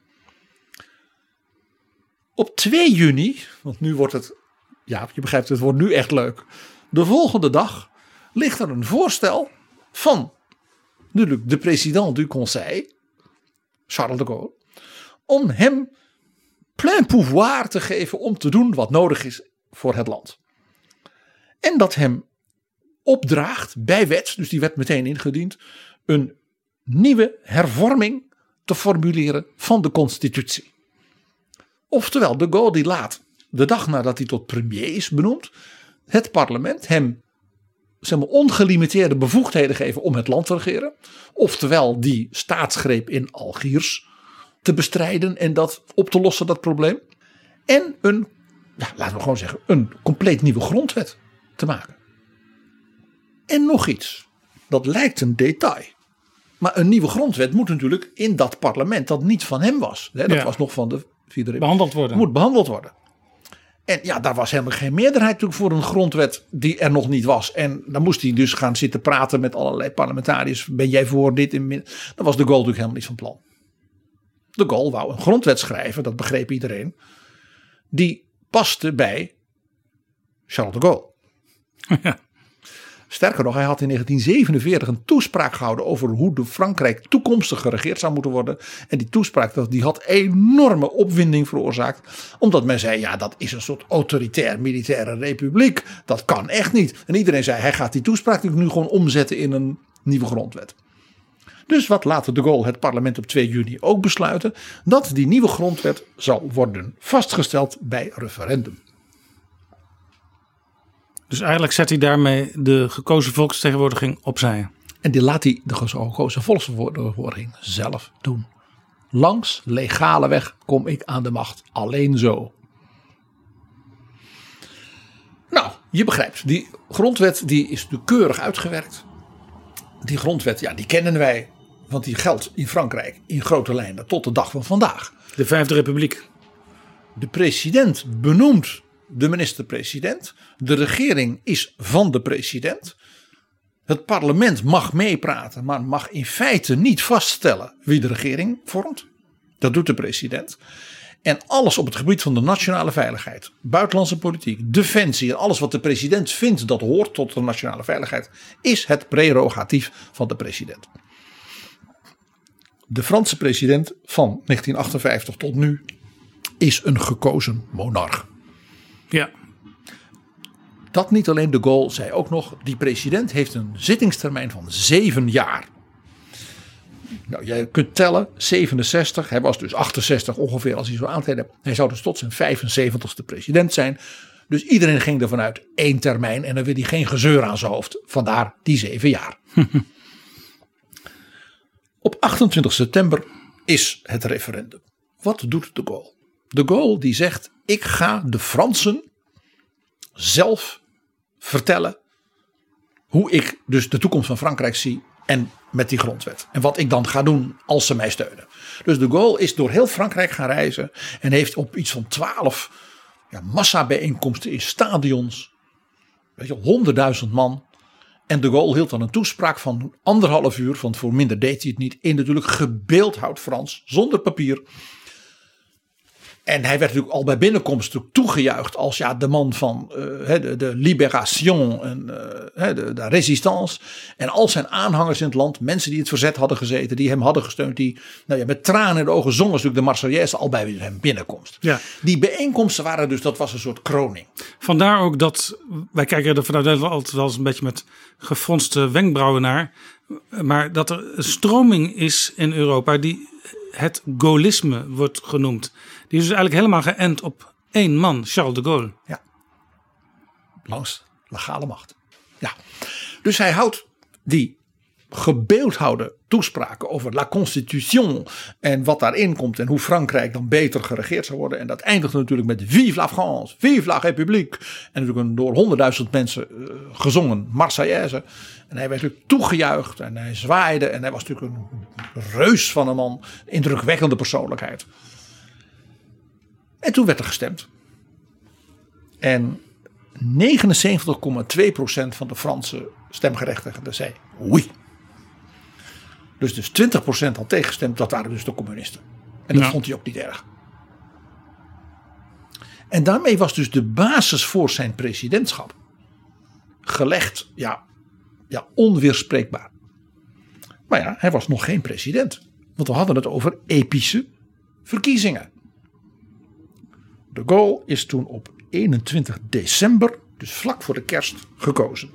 Op twee juni, want nu wordt het, ja je begrijpt het wordt nu echt leuk. De volgende dag ligt er een voorstel van natuurlijk de président du conseil, Charles de Gaulle, om hem plein pouvoir te geven om te doen wat nodig is voor het land. En dat hem opdraagt bij wet, dus die werd meteen ingediend, een nieuwe hervorming te formuleren van de constitutie. Oftewel, de Gaulle die laat, de dag nadat hij tot premier is benoemd, het parlement hem zeg maar, ongelimiteerde bevoegdheden geven om het land te regeren. Oftewel, die staatsgreep in Algiers te bestrijden en dat op te lossen, dat probleem. En een, ja, laten we gewoon zeggen, een compleet nieuwe grondwet te maken. En nog iets, dat lijkt een detail. Maar een nieuwe grondwet moet natuurlijk in dat parlement dat niet van hem was. Hè, dat ja. was nog van de vierde behandeld worden. Moet behandeld worden. En ja, daar was helemaal geen meerderheid natuurlijk voor een grondwet die er nog niet was. En dan moest hij dus gaan zitten praten met allerlei parlementariërs. Ben jij voor dit? En dat was de Gaulle natuurlijk helemaal niet van plan. De Gaulle wou een grondwet schrijven, dat begreep iedereen. Die paste bij Charles de Gaulle. Ja. Sterker nog, hij had in negentien zevenenveertig een toespraak gehouden over hoe de Frankrijk toekomstig geregeerd zou moeten worden. En die toespraak die had enorme opwinding veroorzaakt. Omdat men zei, ja, dat is een soort autoritair militaire republiek. Dat kan echt niet. En iedereen zei, hij gaat die toespraak natuurlijk nu gewoon omzetten in een nieuwe grondwet. Dus wat laat de Gaulle het parlement op twee juni ook besluiten? Dat die nieuwe grondwet zal worden vastgesteld bij referendum. Dus eigenlijk zet hij daarmee de gekozen volksvertegenwoordiging opzij. En die laat hij de gekozen volksvertegenwoordiging zelf doen. Langs legale weg kom ik aan de macht. Alleen zo. Nou, Je begrijpt, die grondwet die is natuurlijk keurig uitgewerkt. Die grondwet, ja, die kennen wij. Want die geldt in Frankrijk in grote lijnen tot de dag van vandaag. De Vijfde Republiek. De president benoemt de minister-president. De regering is van de president. Het parlement mag meepraten, maar mag in feite niet vaststellen wie de regering vormt. Dat doet de president. En alles op het gebied van de nationale veiligheid, buitenlandse politiek, defensie en alles wat de president vindt dat hoort tot de nationale veiligheid, is het prerogatief van de president. De Franse president van negentien achtenvijftig tot nu is een gekozen monarch. Ja. Dat niet alleen, de Gaulle zei ook nog, die president heeft een zittingstermijn van zeven jaar. Nou, jij kunt tellen, zevenenzestig, hij was dus achtenzestig ongeveer als hij zo aantreden. Hij zou dus tot zijn vijfenzeventigste president zijn. Dus iedereen ging ervan uit één termijn en dan wil hij geen gezeur aan zijn hoofd. Vandaar die zeven jaar. Op achtentwintig september is het referendum. Wat doet de Gaulle? De Gaulle die zegt, ik ga de Fransen zelf vertellen hoe ik dus de toekomst van Frankrijk zie en met die grondwet. En wat ik dan ga doen als ze mij steunen. Dus de Gaulle is door heel Frankrijk gaan reizen en heeft op iets van twaalf ja, massabijeenkomsten in stadions, weet je, honderdduizend man. En de Gaulle hield dan een toespraak van anderhalf uur, want voor minder deed hij het niet, in natuurlijk gebeeldhouwd Frans, zonder papier. En hij werd natuurlijk al bij binnenkomst toegejuicht als ja, de man van uh, de, de Libération en uh, de, de Résistance. En al zijn aanhangers in het land, mensen die het verzet hadden gezeten, die hem hadden gesteund, die nou ja, met tranen in de ogen zongen natuurlijk de Marseillaise al bij zijn binnenkomst. Ja. Die bijeenkomsten waren dus, dat was een soort kroning. Vandaar ook dat, wij kijken er vanuit Nederland altijd wel eens een beetje met gefronste wenkbrauwen naar. Maar dat er een stroming is in Europa die het gaullisme wordt genoemd. Die is dus eigenlijk helemaal geënt op één man, Charles de Gaulle. Ja. Langs legale macht. Ja. Dus hij houdt die gebeeldhouwde toespraken over la Constitution en wat daarin komt en hoe Frankrijk dan beter geregeerd zou worden. En dat eindigt natuurlijk met Vive la France, Vive la République. En natuurlijk een door honderdduizend mensen uh, gezongen Marseillaise. En hij werd natuurlijk toegejuicht en hij zwaaide en hij was natuurlijk een reus van een man, een indrukwekkende persoonlijkheid. En toen werd er gestemd. En negenenzeventig komma twee procent van de Franse stemgerechtigden zei oui. Dus, dus twintig procent had tegengestemd, dat waren dus de communisten. En dat ja. vond hij ook niet erg. En daarmee was dus de basis voor zijn presidentschap gelegd, ja, ja onweerspreekbaar. Maar ja, hij was nog geen president. Want we hadden het over epische verkiezingen. De Gaulle is toen op eenentwintig december, dus vlak voor de kerst, gekozen.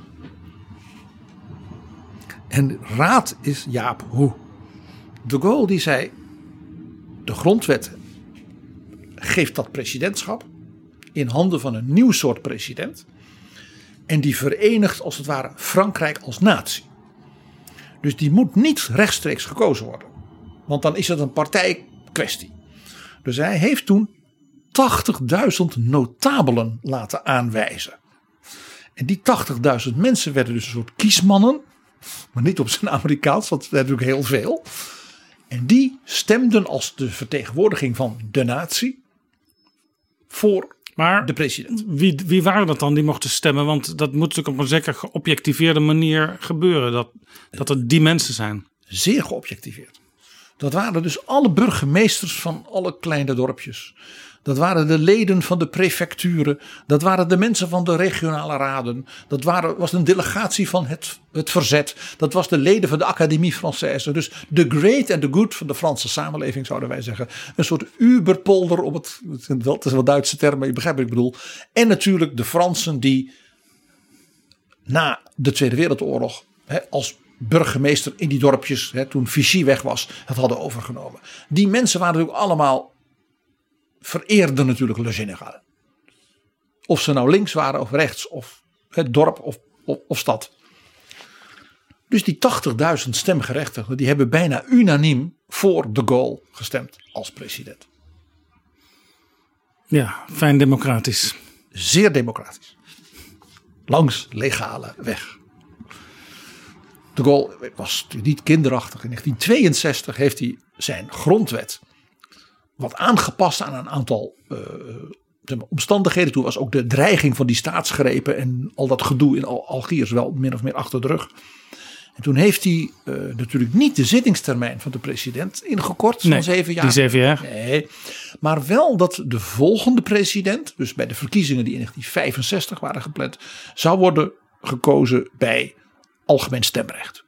En de raad is Jaap hoe. De Gaulle die zei, de grondwet geeft dat presidentschap in handen van een nieuw soort president. En die verenigt als het ware Frankrijk als natie. Dus die moet niet rechtstreeks gekozen worden. Want dan is het een partijkwestie. Dus hij heeft toen tachtigduizend notabelen laten aanwijzen. En die tachtigduizend mensen werden dus een soort kiesmannen. Maar niet op zijn Amerikaans, want dat is natuurlijk heel veel. En die stemden als de vertegenwoordiging van de natie voor maar de president. Wie, wie waren dat dan die mochten stemmen? Want dat moet natuurlijk op een zeker geobjectiveerde manier gebeuren. Dat, dat er die mensen zijn. Zeer geobjectiveerd. Dat waren dus alle burgemeesters van alle kleine dorpjes. Dat waren de leden van de prefecturen. Dat waren de mensen van de regionale raden. Dat waren, was een delegatie van het, het verzet. Dat was de leden van de Académie Française. Dus de great and the good van de Franse samenleving zouden wij zeggen. Een soort uberpolder op het, het is wel Duitse term, maar je begrijpt wat ik bedoel. En natuurlijk de Fransen die na de Tweede Wereldoorlog hè, als burgemeester in die dorpjes, hè, toen Vichy weg was, het hadden overgenomen. Die mensen waren natuurlijk allemaal vereerden natuurlijk Le Général. Of ze nou links waren of rechts of het dorp of, of, of stad. Dus die tachtigduizend stemgerechtigden die hebben bijna unaniem voor de Gaulle gestemd als president. Ja, fijn democratisch. Zeer democratisch. langs legale weg. De Gaulle was niet kinderachtig. In negentien tweeënzestig heeft hij zijn grondwet wat aangepast aan een aantal uh, omstandigheden. Toen was ook de dreiging van die staatsgrepen en al dat gedoe in Algiers wel min of meer achter de rug. En toen heeft hij uh, natuurlijk niet de zittingstermijn van de president ingekort van nee, zeven jaar. Die zeven jaar. Nee, maar wel dat de volgende president, dus bij de verkiezingen die in negentien vijfenzestig waren gepland, zou worden gekozen bij algemeen stemrecht.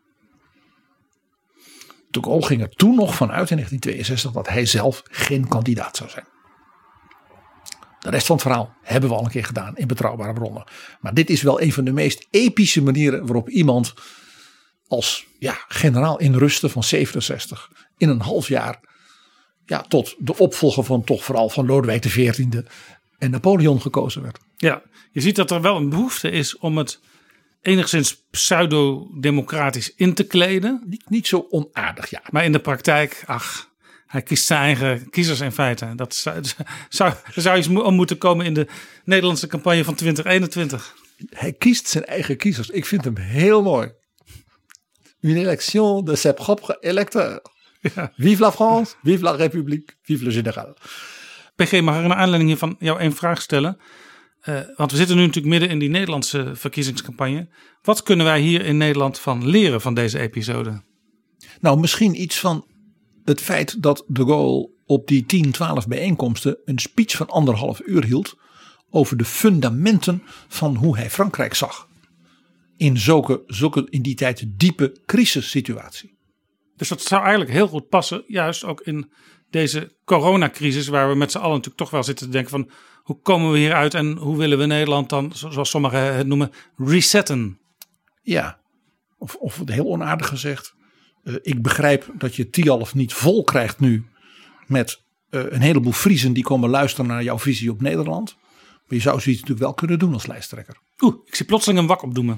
De Gaulle ging er toen nog vanuit in negentien tweeënzestig dat hij zelf geen kandidaat zou zijn. De rest van het verhaal hebben we al een keer gedaan in Betrouwbare Bronnen. Maar dit is wel een van de meest epische manieren waarop iemand als ja, generaal in rusten van zevenenzestig in een half jaar ja, tot de opvolger van toch vooral van Lodewijk de veertiende en Napoleon gekozen werd. Ja, je ziet dat er wel een behoefte is om het enigszins pseudo-democratisch in te kleden. Niet, niet zo onaardig, ja. Maar in de praktijk, ach, hij kiest zijn eigen kiezers in feite. Dat zou, zou, zou iets om moeten komen in de Nederlandse campagne van twintig eenentwintig. Hij kiest zijn eigen kiezers. Ik vind hem heel mooi. Une élection de ses propres électeurs. Ja. Vive la France, vive la République, vive le général. P G, mag ik naar aanleiding hiervan jou één vraag stellen? Uh, want we zitten nu natuurlijk midden in die Nederlandse verkiezingscampagne. Wat kunnen wij hier in Nederland van leren van deze episode? Nou, misschien iets van het feit dat de Gaulle op die tien, twaalf bijeenkomsten een speech van anderhalf uur hield over de fundamenten van hoe hij Frankrijk zag. In zulke, zulke in die tijd diepe crisissituatie. Dus dat zou eigenlijk heel goed passen, juist ook in deze coronacrisis, waar we met z'n allen natuurlijk toch wel zitten te denken van hoe komen we hieruit en hoe willen we Nederland dan, zoals sommigen het noemen, resetten? Ja, of, of heel onaardig gezegd, uh, ik begrijp dat je Tialf niet vol krijgt nu met uh, een heleboel Friezen die komen luisteren naar jouw visie op Nederland. Maar je zou zoiets natuurlijk wel kunnen doen als lijsttrekker. Oeh, ik zie plotseling een wak opdoemen.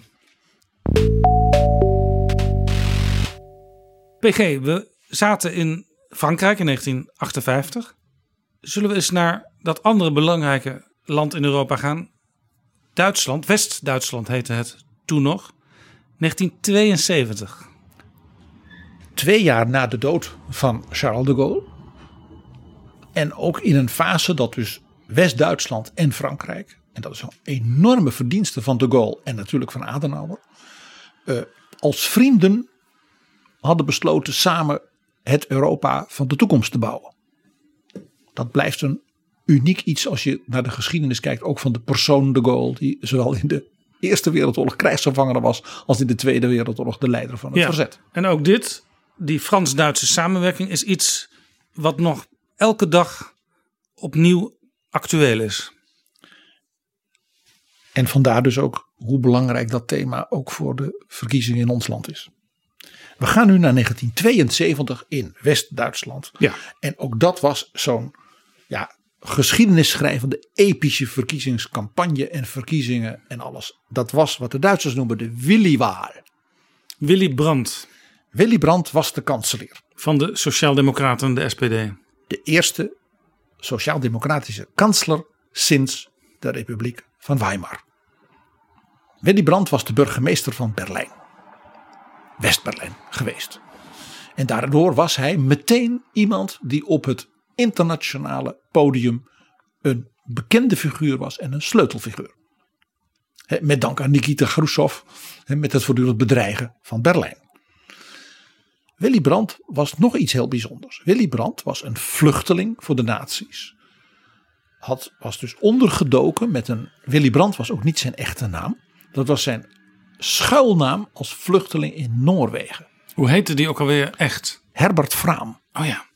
P G, we zaten in Frankrijk in negentien achtenvijftig. Zullen we eens naar dat andere belangrijke land in Europa gaan? Duitsland, West-Duitsland heette het toen nog. negentien tweeënzeventig. Twee jaar na de dood van Charles de Gaulle. En ook in een fase dat dus West-Duitsland en Frankrijk, en dat is een enorme verdienste van de Gaulle en natuurlijk van Adenauer, uh, als vrienden hadden besloten samen het Europa van de toekomst te bouwen. Dat blijft een uniek iets als je naar de geschiedenis kijkt, ook van de persoon de Gaulle, die zowel in de Eerste Wereldoorlog krijgsgevangene was als in de Tweede Wereldoorlog de leider van het ja, verzet. En ook dit, die Frans-Duitse samenwerking, is iets wat nog elke dag opnieuw actueel is. En vandaar dus ook hoe belangrijk dat thema ook voor de verkiezingen in ons land is. We gaan nu naar negentien tweeënzeventig in West-Duitsland. Ja. En ook dat was zo'n ja, geschiedenisschrijvende epische verkiezingscampagne en verkiezingen en alles. Dat was wat de Duitsers noemen de Willy-Wahl. Willy Brandt. Willy Brandt was de kanselier. Van de Sociaaldemocraten, de S P D. De eerste sociaal-democratische kanselier sinds de Republiek van Weimar. Willy Brandt was de burgemeester van Berlijn. West-Berlijn geweest. En daardoor was hij meteen iemand die op het internationale podium een bekende figuur was en een sleutelfiguur. Met dank aan Nikita Khrushchev, met het voortdurend bedreigen van Berlijn. Willy Brandt was nog iets heel bijzonders. Willy Brandt was een vluchteling voor de nazi's. Had, was dus ondergedoken met een... Willy Brandt was ook niet zijn echte naam. Dat was zijn schuilnaam als vluchteling in Noorwegen. Hoe heette die ook alweer echt? Herbert Fraam. Oh ja.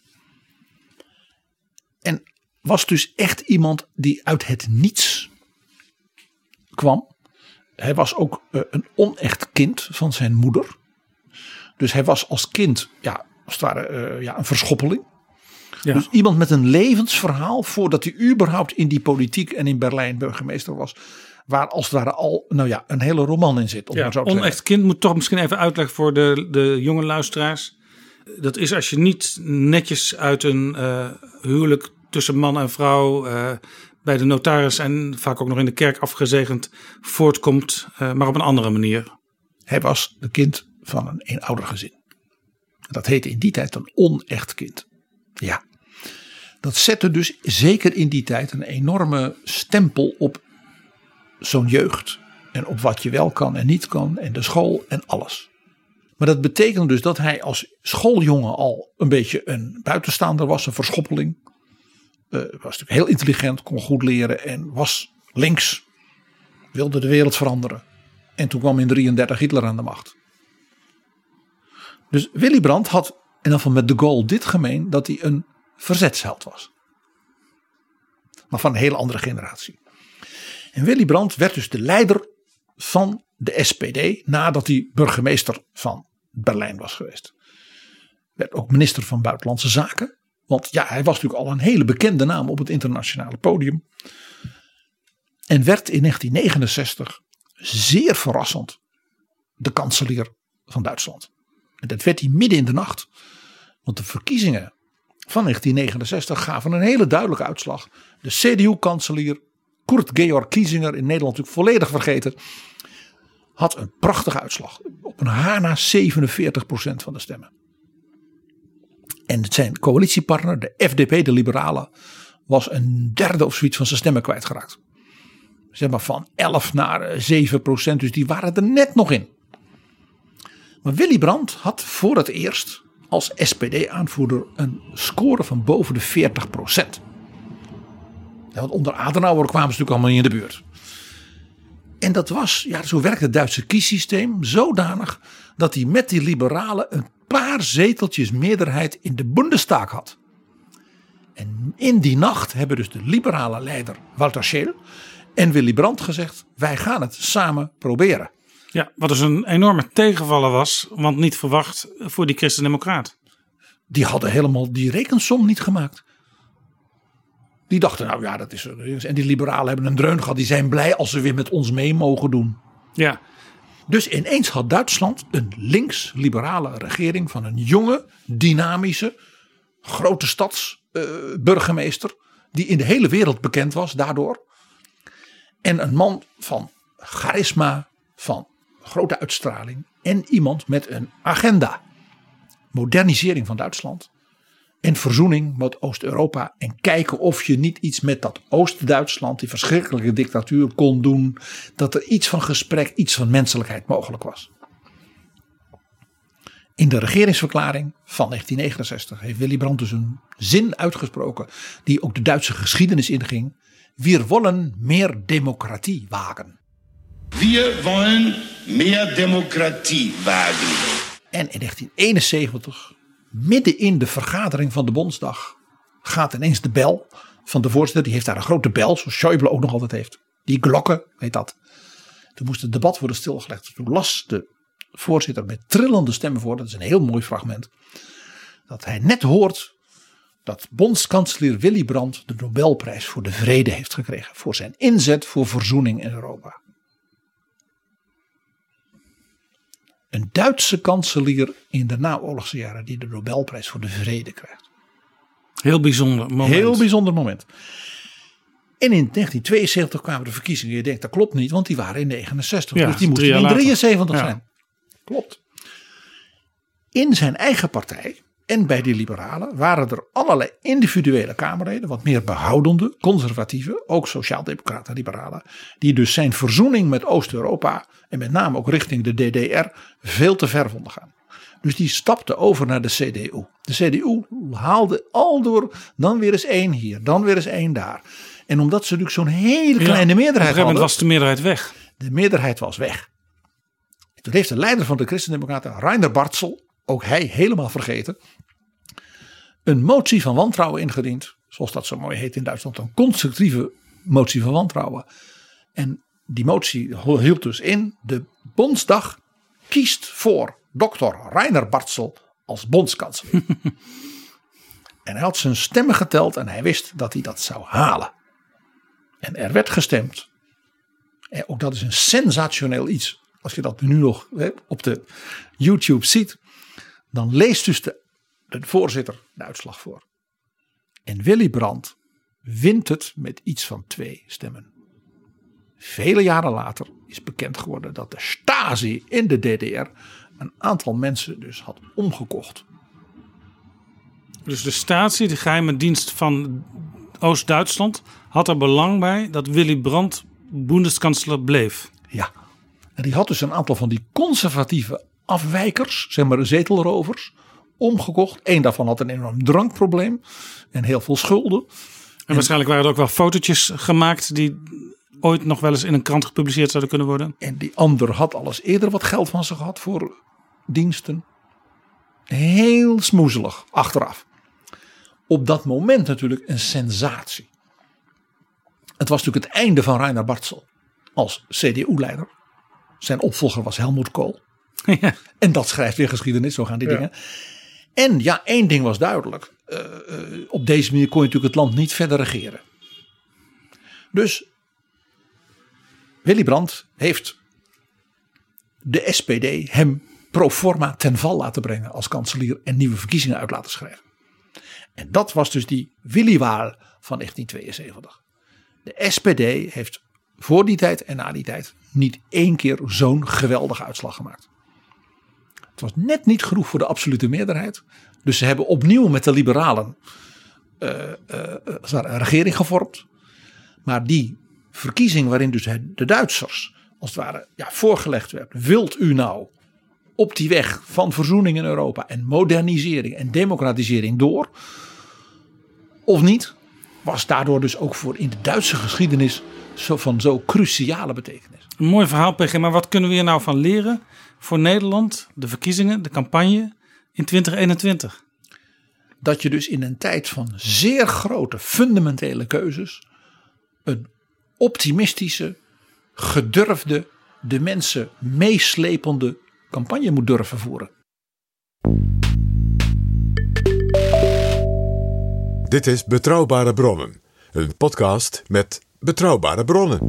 En was dus echt iemand die uit het niets kwam. Hij was ook uh, een onecht kind van zijn moeder. Dus hij was als kind ja, als het ware uh, ja, een verschoppeling. Ja. Dus iemand met een levensverhaal voordat hij überhaupt in die politiek en in Berlijn burgemeester was. Waar als het ware al nou ja, een hele roman in zit. Om ja, zo te onecht kind moet toch misschien even uitleggen voor de, de jonge luisteraars. Dat is als je niet netjes uit een uh, huwelijk tussen man en vrouw uh, bij de notaris en vaak ook nog in de kerk afgezegend voortkomt, uh, maar op een andere manier. Hij was de kind van een eenoudergezin. Dat heette in die tijd een onecht kind. Ja, dat zette dus zeker in die tijd een enorme stempel op zo'n jeugd. En op wat je wel kan en niet kan en de school en alles. Maar dat betekende dus dat hij als schooljongen al een beetje een buitenstaander was, een verschoppeling. Uh, was natuurlijk heel intelligent, kon goed leren en was links. Wilde de wereld veranderen. En toen kwam in drieëndertig Hitler aan de macht. Dus Willy Brandt had in ieder geval met de Gaulle dit gemeen, dat hij een verzetsheld was. Maar van een hele andere generatie. En Willy Brandt werd dus de leider van de S P D nadat hij burgemeester van Berlijn was geweest. Werd ook minister van Buitenlandse Zaken. Want ja, hij was natuurlijk al een hele bekende naam op het internationale podium. En werd in negentien negenenzestig zeer verrassend de kanselier van Duitsland. En dat werd hij midden in de nacht. Want de verkiezingen van negentien negenenzestig gaven een hele duidelijke uitslag. De C D U-kanselier Kurt Georg Kiesinger, in Nederland natuurlijk volledig vergeten, had een prachtige uitslag. Op een haar na zevenenveertig procent van de stemmen. En zijn coalitiepartner, de F D P, de Liberalen, was een derde of zoiets van zijn stemmen kwijtgeraakt. Zeg maar van elf naar zeven procent, dus die waren er net nog in. Maar Willy Brandt had voor het eerst als S P D-aanvoerder een score van boven de veertig procent. Ja, want onder Adenauer kwamen ze natuurlijk allemaal niet in de buurt. En dat was, ja, zo werkt het Duitse kiessysteem, zodanig dat hij met die liberalen een paar zeteltjes meerderheid in de Bundestag had. En in die nacht hebben dus de liberale leider Walter Scheel en Willy Brandt gezegd, wij gaan het samen proberen. Ja, wat dus een enorme tegenvaller was, want niet verwacht voor die Christen-Democraat. Die hadden helemaal die rekensom niet gemaakt. Die dachten, nou ja, dat is er. En die liberalen hebben een dreun gehad. Die zijn blij als ze weer met ons mee mogen doen. Ja. Dus ineens had Duitsland een links-liberale regering van een jonge, dynamische, grote stadsburgemeester. Uh, die in de hele wereld bekend was daardoor. En een man van charisma, van grote uitstraling. En iemand met een agenda. Modernisering van Duitsland. En verzoening met Oost-Europa. En kijken of je niet iets met dat Oost-Duitsland, die verschrikkelijke dictatuur, kon doen. Dat er iets van gesprek, iets van menselijkheid mogelijk was. In de regeringsverklaring van negentien negenenzestig heeft Willy Brandt dus een zin uitgesproken. Die ook de Duitse geschiedenis inging. Wir wollen meer democratie wagen. Wir wollen meer democratie wagen. En in negentien eenenzeventig, midden in de vergadering van de Bondsdag, gaat ineens de bel van de voorzitter. Die heeft daar een grote bel, zoals Schäuble ook nog altijd heeft. Die glokken, weet dat. Toen moest het debat worden stilgelegd. Toen las de voorzitter met trillende stemmen voor. Dat is een heel mooi fragment. Dat hij net hoort dat bondskanselier Willy Brandt de Nobelprijs voor de vrede heeft gekregen. Voor zijn inzet voor verzoening in Europa. Een Duitse kanselier in de naoorlogse jaren die de Nobelprijs voor de vrede krijgt. Heel bijzonder moment. Heel bijzonder moment. En in negentien tweeënzeventig kwamen de verkiezingen. Je denkt dat klopt niet, want die waren in negenenzestig. Ja, dus die moesten in drieënzeventig ja. zijn. Klopt. In zijn eigen partij en bij die liberalen waren er allerlei individuele kamerleden. Wat meer behoudende, conservatieve, ook sociaaldemocraten, liberalen. Die dus zijn verzoening met Oost-Europa en met name ook richting de D D R veel te ver vonden gaan. Dus die stapte over naar de C D U. De C D U haalde al door dan weer eens één hier, dan weer eens één daar. En omdat ze natuurlijk zo'n hele kleine ja, meerderheid hadden. was de meerderheid weg. De meerderheid was weg. En toen heeft de leider van de Christen-Democraten, Rainer Barzel, ook hij helemaal vergeten, een motie van wantrouwen ingediend. Zoals dat zo mooi heet in Duitsland. Een constructieve motie van wantrouwen. En die motie hield dus in. De Bondsdag kiest voor dokter Rainer Barzel als bondskanselier. En hij had zijn stemmen geteld en hij wist dat hij dat zou halen. En er werd gestemd. En ook dat is een sensationeel iets. Als je dat nu nog hè, op de YouTube ziet. Dan leest dus de, de voorzitter de uitslag voor. En Willy Brandt wint het met iets van twee stemmen. Vele jaren later is bekend geworden dat de Stasi in de D D R een aantal mensen dus had omgekocht. Dus de Stasi, de geheime dienst van Oost-Duitsland, had er belang bij dat Willy Brandt Bundeskanzler bleef. Ja, en die had dus een aantal van die conservatieve afwijkers, zeg maar de zetelrovers, omgekocht. Eén daarvan had een enorm drankprobleem en heel veel schulden. En, en waarschijnlijk waren er ook wel fotootjes gemaakt die ooit nog wel eens in een krant gepubliceerd zouden kunnen worden. En die ander had al eens eerder wat geld van ze gehad voor diensten. Heel smoezelig achteraf. Op dat moment natuurlijk een sensatie. Het was natuurlijk het einde van Rainer Barzel als C D U-leider. Zijn opvolger was Helmut Kohl. Ja. En dat schrijft weer geschiedenis, zo gaan die ja. dingen. En ja, één ding was duidelijk. Uh, uh, op deze manier kon je natuurlijk het land niet verder regeren. Dus Willy Brandt heeft de S P D hem pro forma ten val laten brengen als kanselier en nieuwe verkiezingen uit laten schrijven. En dat was dus die Willy-waal van negentien tweeënzeventig. De S P D heeft voor die tijd en na die tijd niet één keer zo'n geweldige uitslag gemaakt. Het was net niet genoeg voor de absolute meerderheid. Dus ze hebben opnieuw met de liberalen uh, uh, een regering gevormd. Maar die verkiezing waarin dus de Duitsers als het ware ja, voorgelegd werd. Wilt u nou op die weg van verzoening in Europa en modernisering en democratisering door? Of niet? Was daardoor dus ook voor in de Duitse geschiedenis zo van zo cruciale betekenis. Een mooi verhaal, P G. Maar wat kunnen we hier nou van leren voor Nederland, de verkiezingen, de campagne in twintig eenentwintig? Dat je dus in een tijd van zeer grote fundamentele keuzes een optimistische, gedurfde, de mensen meeslepende campagne moet durven voeren. Dit is Betrouwbare Bronnen, een podcast met betrouwbare bronnen.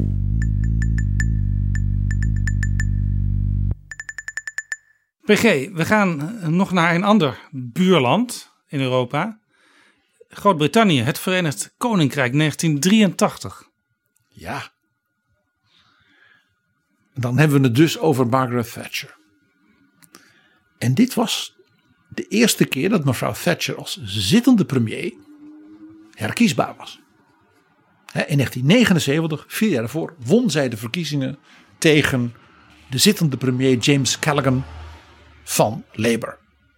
P G, we gaan nog naar een ander buurland in Europa. Groot-Brittannië, het Verenigd Koninkrijk, negentien drieëntachtig. Ja. Dan hebben we het dus over Margaret Thatcher. En dit was de eerste keer dat mevrouw Thatcher als zittende premier herkiesbaar was. In negentien negenenzeventig, vier jaar daarvoor, won zij de verkiezingen tegen de zittende premier James Callaghan van Labour.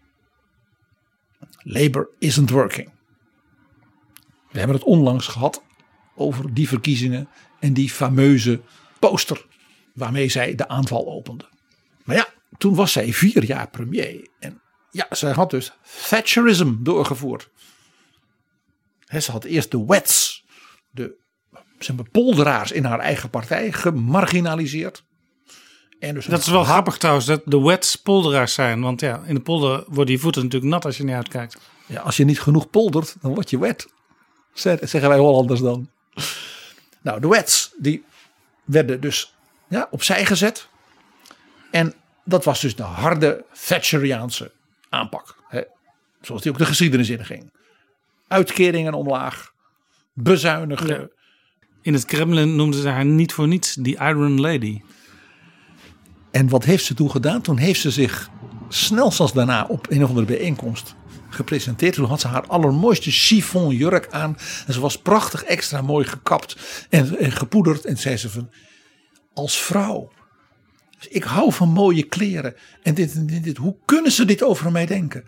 Labour isn't working. We hebben het onlangs gehad over die verkiezingen en die fameuze poster waarmee zij de aanval opende. Maar ja, toen was zij vier jaar premier. En ja, zij had dus Thatcherism doorgevoerd. He, ze had eerst de Wets, de zeg maar, polderaars in haar eigen partij, gemarginaliseerd. En dus dat is wel grappig trouwens, dat de Wets polderaars zijn. Want ja, in de polder worden je voeten natuurlijk nat als je niet uitkijkt. Ja, als je niet genoeg poldert, dan word je wet. Zeggen wij Hollanders dan. Nou, de Wets, die werden dus ja, opzij gezet. En dat was dus de harde Thatcheriaanse aanpak. Hè, zoals die ook de geschiedenis inging. Uitkeringen omlaag. Bezuinigen. Ja. In het Kremlin noemden ze haar niet voor niets die Iron Lady. En wat heeft ze toen gedaan? Toen heeft ze zich snel als daarna op een of andere bijeenkomst gepresenteerd. Toen had ze haar allermooiste chiffon jurk aan. En ze was prachtig extra mooi gekapt en, en gepoederd. En zei ze van, als vrouw, ik hou van mooie kleren. En dit en dit, dit. Hoe kunnen ze dit over mij denken?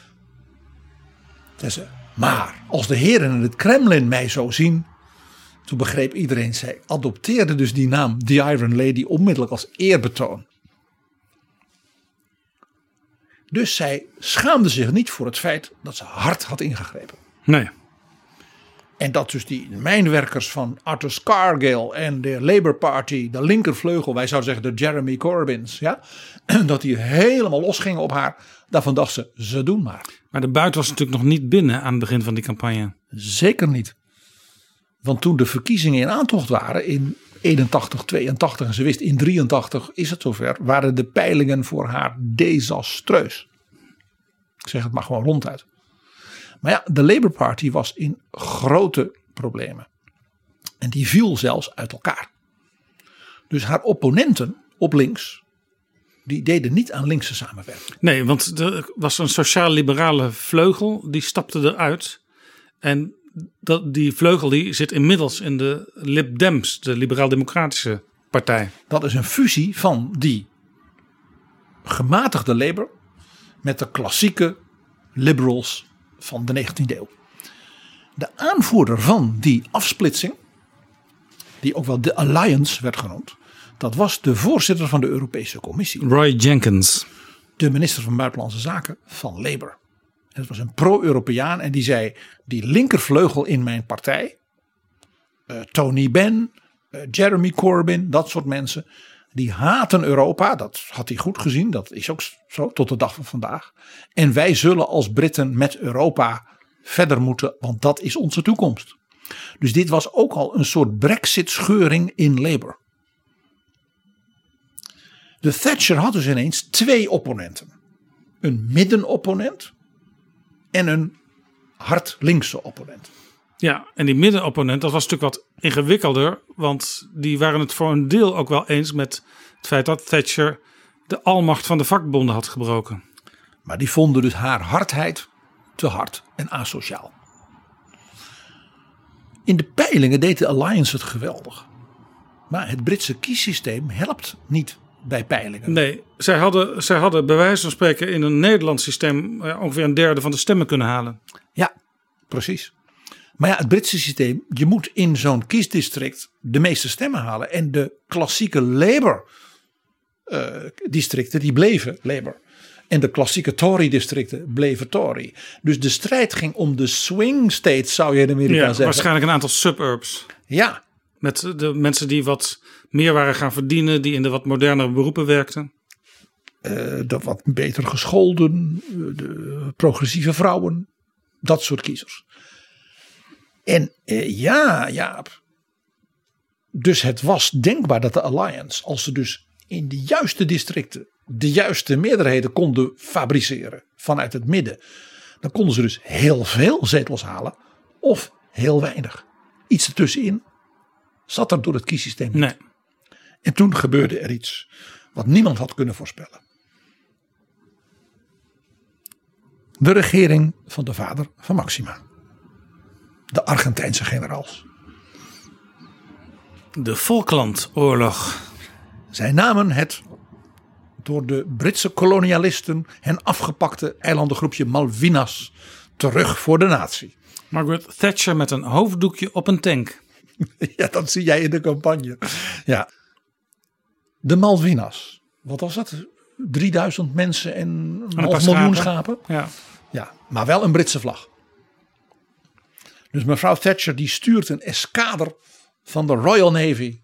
Zei ze, maar als de heren in het Kremlin mij zo zien. Toen begreep iedereen, zij adopteerde dus die naam, The Iron Lady, onmiddellijk als eerbetoon. Dus zij schaamde zich niet voor het feit dat ze hard had ingegrepen. Nee. En dat dus die mijnwerkers van Arthur Scargill en de Labour Party, de linkervleugel, wij zouden zeggen de Jeremy Corbyns, ja, dat die helemaal losgingen op haar. Daarvan dacht ze, ze doen maar. Maar de buit was natuurlijk nog niet binnen aan het begin van die campagne. Zeker niet. Want toen de verkiezingen in aantocht waren in eenentachtig, tweeëntachtig en ze wist in drieëntachtig is het zover, waren de peilingen voor haar desastreus. Ik zeg het maar gewoon ronduit. Maar ja, de Labour Party was in grote problemen. En die viel zelfs uit elkaar. Dus haar opponenten op links, die deden niet aan linkse samenwerking. Nee, want er was een sociaal-liberale vleugel, die stapte eruit. En dat, die vleugel die zit inmiddels in de Lib Dems, de liberaal-democratische partij. Dat is een fusie van die gematigde Labour met de klassieke liberals van de negentiende eeuw. De aanvoerder van die afsplitsing, die ook wel de Alliance werd genoemd, dat was de voorzitter van de Europese Commissie. Roy Jenkins. De minister van Buitenlandse Zaken van Labour. Het was een pro-Europeaan en die zei, die linkervleugel in mijn partij, uh, Tony Benn, uh, Jeremy Corbyn, dat soort mensen, die haten Europa. Dat had hij goed gezien, dat is ook zo tot de dag van vandaag. En wij zullen als Britten met Europa verder moeten, want dat is onze toekomst. Dus dit was ook al een soort Brexit-scheuring in Labour. De Thatcher had dus ineens twee opponenten. Een middenopponent en een hard linkse opponent. Ja, en die middenopponent, dat was natuurlijk wat ingewikkelder. Want die waren het voor een deel ook wel eens met het feit dat Thatcher de almacht van de vakbonden had gebroken. Maar die vonden dus haar hardheid te hard en asociaal. In de peilingen deed de Alliance het geweldig. Maar het Britse kiessysteem helpt niet bij peilingen. Nee, zij hadden, zij hadden bij wijze van spreken in een Nederlands systeem ja, ongeveer een derde van de stemmen kunnen halen. Ja, precies. Maar ja, het Britse systeem, je moet in zo'n kiesdistrict de meeste stemmen halen. En de klassieke Labour uh, districten, die bleven Labour. En de klassieke Tory districten bleven Tory. Dus de strijd ging om de swing states, zou je in Amerika ja, zeggen. Waarschijnlijk een aantal suburbs. Ja. Met de mensen die wat meer waren gaan verdienen, die in de wat modernere beroepen werkten. Uh, de wat beter gescholden, de progressieve vrouwen, dat soort kiezers. En uh, ja, Jaap. Dus het was denkbaar dat de Alliance, als ze dus in de juiste districten de juiste meerderheden konden fabriceren vanuit het midden, dan konden ze dus heel veel zetels halen of heel weinig. Iets ertussenin zat er door het kiessysteem niet. Nee. En toen gebeurde er iets wat niemand had kunnen voorspellen. De regering van de vader van Maxima. De Argentijnse generaals. De Falklandoorlog. Zij namen het door de Britse kolonialisten hen afgepakte eilandengroepje Malvinas terug voor de natie. Margaret Thatcher met een hoofddoekje op een tank. Ja, dat zie jij in de campagne. Ja. De Malvinas. Wat was dat? drieduizend mensen en een half miljoen schapen. Ja. Ja, maar wel een Britse vlag. Dus mevrouw Thatcher die stuurt een eskader van de Royal Navy.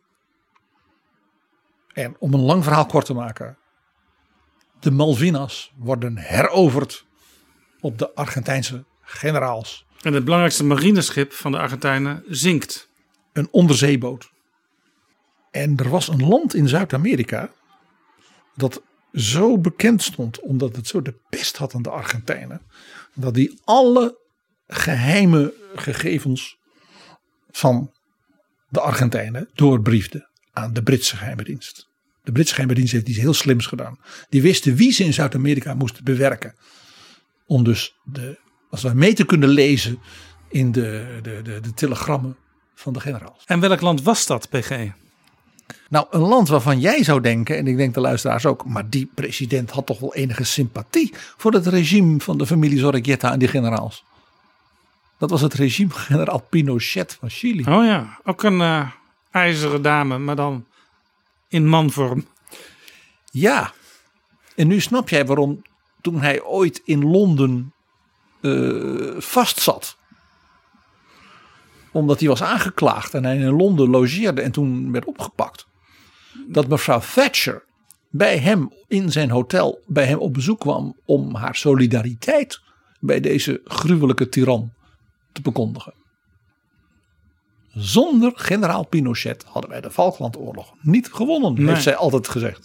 En om een lang verhaal kort te maken. De Malvinas worden heroverd op de Argentijnse generaals. En het belangrijkste marineschip van de Argentijnen zinkt. Een onderzeeboot. En er was een land in Zuid-Amerika dat zo bekend stond omdat het zo de pest had aan de Argentijnen. Dat die alle geheime gegevens van de Argentijnen doorbriefde aan de Britse geheime dienst. De Britse geheime dienst heeft iets heel slims gedaan. Die wisten wie ze in Zuid-Amerika moesten bewerken. Om dus de, als we mee te kunnen lezen in de, de, de, de telegrammen van de generaals. En welk land was dat, P G? Nou, een land waarvan jij zou denken, en ik denk de luisteraars ook, maar die president had toch wel enige sympathie voor het regime van de familie Zorreguieta en die generaals. Dat was het regime generaal Pinochet van Chili. Oh ja, ook een uh, ijzeren dame, maar dan in manvorm. Ja, en nu snap jij waarom toen hij ooit in Londen uh, vastzat. Omdat hij was aangeklaagd en hij in Londen logeerde en toen werd opgepakt. Dat mevrouw Thatcher bij hem in zijn hotel bij hem op bezoek kwam om haar solidariteit bij deze gruwelijke tiran te bekondigen. Zonder generaal Pinochet hadden wij de Falklandoorlog niet gewonnen, nee. Heeft zij altijd gezegd.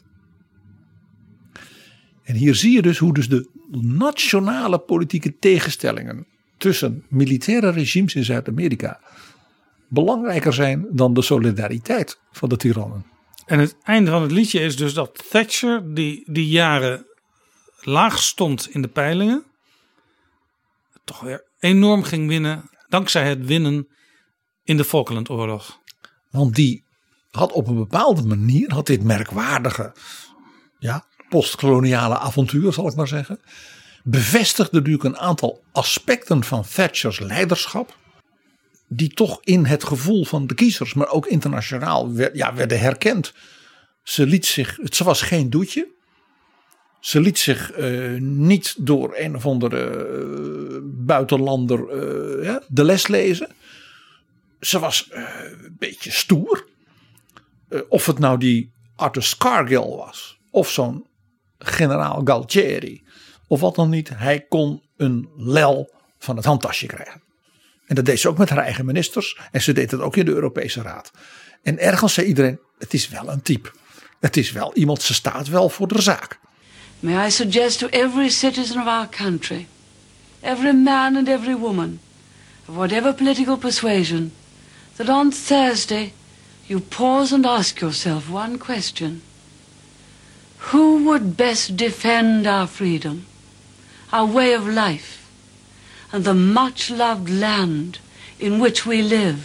En hier zie je dus hoe dus de nationale politieke tegenstellingen tussen militaire regimes in Zuid-Amerika belangrijker zijn dan de solidariteit van de tirannen. En het einde van het liedje is dus dat Thatcher, die die jaren laag stond in de peilingen, toch weer enorm ging winnen dankzij het winnen in de Falklandoorlog. Want die had op een bepaalde manier, had dit merkwaardige ja, postkoloniale avontuur, zal ik maar zeggen, bevestigde natuurlijk een aantal aspecten van Thatchers leiderschap, die toch in het gevoel van de kiezers, maar ook internationaal werd, ja, werden herkend. Ze liet zich, ze was geen doetje. Ze liet zich uh, niet door een of andere uh, buitenlander uh, ja, de les lezen. Ze was uh, een beetje stoer. Uh, of het nou die Arthur Scargill was, of zo'n generaal Galtieri, of wat dan niet. Hij kon een lel van het handtasje krijgen. En dat deed ze ook met haar eigen ministers. En ze deed het ook in de Europese Raad. En ergens zei iedereen, het is wel een type. Het is wel iemand, ze staat wel voor de zaak. May I suggest to every citizen of our country, every man and every woman, of whatever political persuasion, that on Thursday you pause and ask yourself one question. Who would best defend our freedom, our way of life, and the much-loved land in which we live?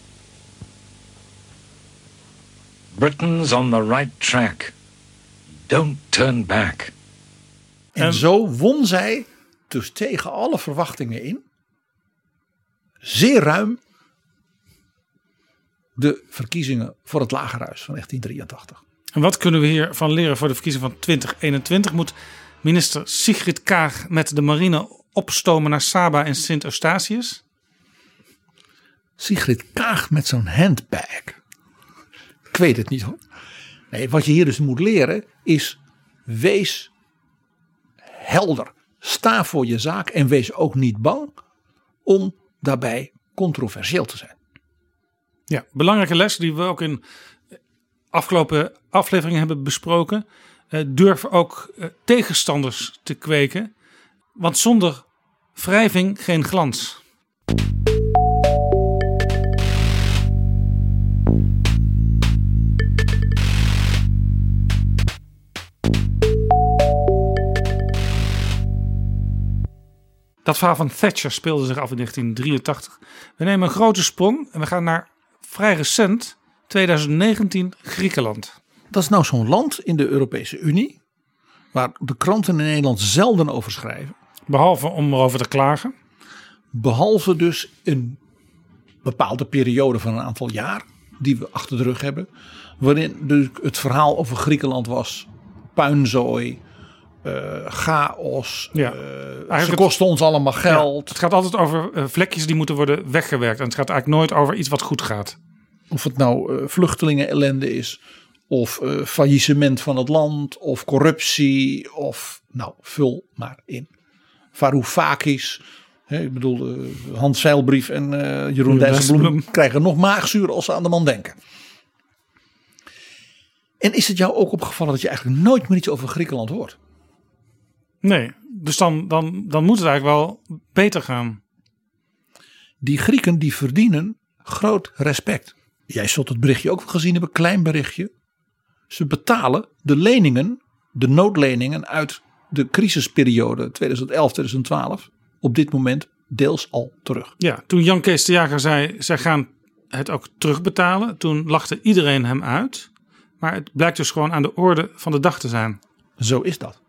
Britain's on the right track. Don't turn back. En um, zo won zij dus tegen alle verwachtingen in, zeer ruim, de verkiezingen voor het Lagerhuis van negentien drieëntachtig. En wat kunnen we hiervan leren voor de verkiezingen van twintig eenentwintig? Moet minister Sigrid Kaag met de marine opstomen naar Saba en Sint Eustatius? Sigrid Kaag met zo'n handbag. Ik weet het niet hoor. Nee, wat je hier dus moet leren is, wees helder. Sta voor je zaak en wees ook niet bang om daarbij controversieel te zijn. Ja, belangrijke les die we ook in afgelopen afleveringen hebben besproken. Uh, durf ook uh, tegenstanders te kweken. Want zonder wrijving geen glans. Dat verhaal van Thatcher speelde zich af in negentien drieëntachtig. We nemen een grote sprong en we gaan naar vrij recent, twintig negentien, Griekenland. Dat is nou zo'n land in de Europese Unie, waar de kranten in Nederland zelden over schrijven. Behalve om erover te klagen. Behalve dus een bepaalde periode van een aantal jaar die we achter de rug hebben. Waarin dus het verhaal over Griekenland was puinzooi, uh, chaos. Ja, uh, ze kosten ons allemaal geld. Ja, het gaat altijd over uh, vlekjes die moeten worden weggewerkt. En het gaat eigenlijk nooit over iets wat goed gaat. Of het nou uh, vluchtelingen ellende is. Of uh, faillissement van het land. Of corruptie. Of nou, vul maar in. Varoufakis. He, ik bedoel, uh, Hans Zeilbrief en uh, Jeroen Dijsselbloem krijgen nog maagzuur als ze aan de man denken. En is het jou ook opgevallen dat je eigenlijk nooit meer iets over Griekenland hoort? Nee, dus dan, dan, dan moet het eigenlijk wel beter gaan. Die Grieken die verdienen groot respect. Jij zult het berichtje ook gezien hebben, klein berichtje. Ze betalen de leningen, de noodleningen uit de crisisperiode twintig elf twintig twaalf op dit moment deels al terug. Ja, toen Jan Kees de Jager zei, zij gaan het ook terugbetalen. Toen lachte iedereen hem uit. Maar het blijkt dus gewoon aan de orde van de dag te zijn. Zo is dat.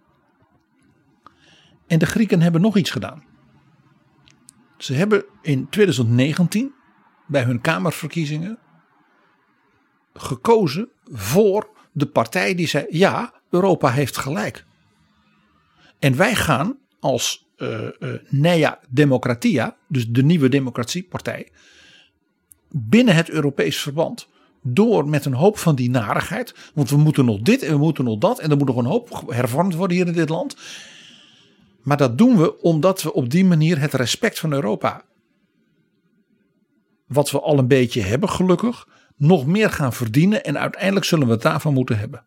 En de Grieken hebben nog iets gedaan. Ze hebben in twintig negentien bij hun kamerverkiezingen gekozen voor de partij die zei, ja, Europa heeft gelijk. En wij gaan als uh, uh, Nea Democratia, dus de nieuwe democratiepartij, binnen het Europees verband door met een hoop van die narigheid. Want we moeten nog dit en we moeten nog dat. En er moet nog een hoop hervormd worden hier in dit land. Maar dat doen we omdat we op die manier het respect van Europa, wat we al een beetje hebben gelukkig, nog meer gaan verdienen. En uiteindelijk zullen we het daarvan moeten hebben.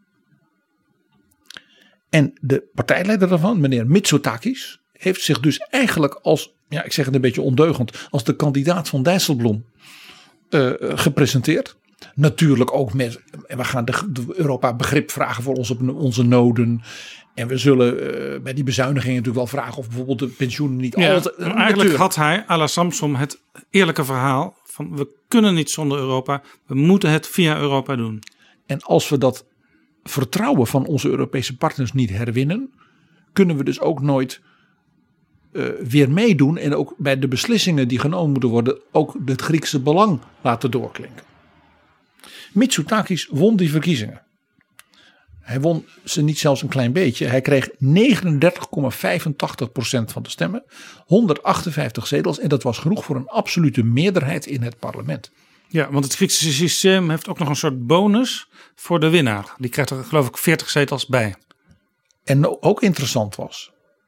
En de partijleider daarvan, meneer Mitsotakis, heeft zich dus eigenlijk als, ja, ik zeg het een beetje ondeugend, als de kandidaat van Dijsselbloem uh, gepresenteerd. Natuurlijk ook met, we gaan de, de Europa begrip vragen voor onze, onze noden. En we zullen uh, bij die bezuinigingen natuurlijk wel vragen of bijvoorbeeld de pensioenen niet ja, altijd... Uh, eigenlijk natuurlijk. had hij, à la Samson, het eerlijke verhaal van we kunnen niet zonder Europa. We moeten het via Europa doen. En als we dat vertrouwen van onze Europese partners niet herwinnen, kunnen we dus ook nooit uh, weer meedoen en ook bij de beslissingen die genomen moeten worden ook het Griekse belang laten doorklinken. Mitsotakis won die verkiezingen. Hij won ze niet zelfs een klein beetje. Hij kreeg negenendertig komma vijfentachtig procent van de stemmen, honderdachtenvijftig zetels en dat was genoeg voor een absolute meerderheid in het parlement. Ja, want het Griekse systeem heeft ook nog een soort bonus voor de winnaar. Die krijgt er geloof ik veertig zetels bij. En ook interessant was,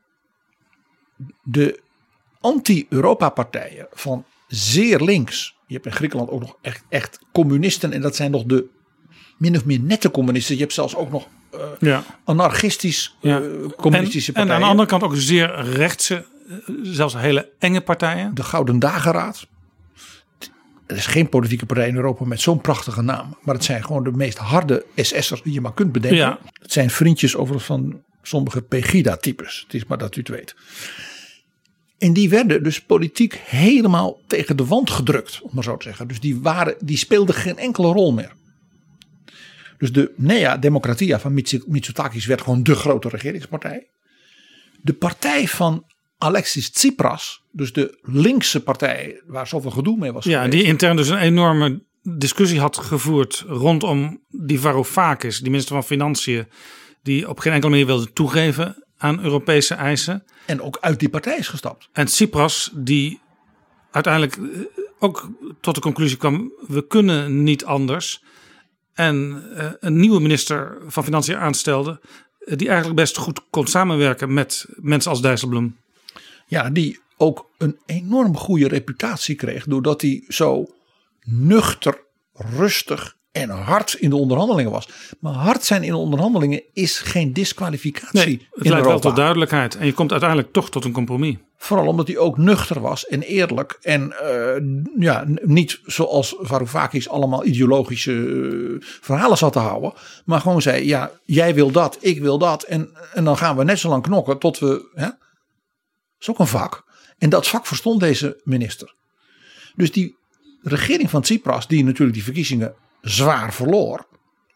de anti-Europa partijen van zeer links. Je hebt in Griekenland ook nog echt, echt communisten en dat zijn nog de min of meer nette communisten. Je hebt zelfs ook nog uh, ja. anarchistisch uh, ja. communistische en, partijen. En aan de andere kant ook zeer rechtse, zelfs hele enge partijen. De Gouden Dageraad. Er is geen politieke partij in Europa met zo'n prachtige naam. Maar het zijn gewoon de meest harde S S'ers die je maar kunt bedenken. Ja. Het zijn vriendjes overigens van sommige Pegida-types. Het is maar dat u het weet. En die werden dus politiek helemaal tegen de wand gedrukt. Om maar zo te zeggen. Dus die, waren, die speelden geen enkele rol meer. Dus de Nea Demokratia van Mitsotakis werd gewoon de grote regeringspartij. De partij van Alexis Tsipras, dus de linkse partij waar zoveel gedoe mee was ja, geweest. Die intern dus een enorme discussie had gevoerd rondom die Varoufakis, die minister van Financiën, die op geen enkele manier wilde toegeven aan Europese eisen. En ook uit die partij is gestapt. En Tsipras die uiteindelijk ook tot de conclusie kwam, we kunnen niet anders. En uh, een nieuwe minister van Financiën aanstelde, uh, die eigenlijk best goed kon samenwerken met mensen als Dijsselbloem. Ja, die ook een enorm goede reputatie kreeg doordat hij zo nuchter, rustig en hard in de onderhandelingen was. Maar hard zijn in de onderhandelingen is geen disqualificatie. Nee, het leidt wel tot duidelijkheid en je komt uiteindelijk toch tot een compromis. Vooral omdat hij ook nuchter was en eerlijk en uh, ja, niet zoals Varoufakis allemaal ideologische uh, verhalen zat te houden. Maar gewoon zei, ja, jij wil dat, ik wil dat en, en dan gaan we net zo lang knokken tot we... Hè? Dat is ook een vak. En dat vak verstond deze minister. Dus die regering van Tsipras, die natuurlijk die verkiezingen zwaar verloor,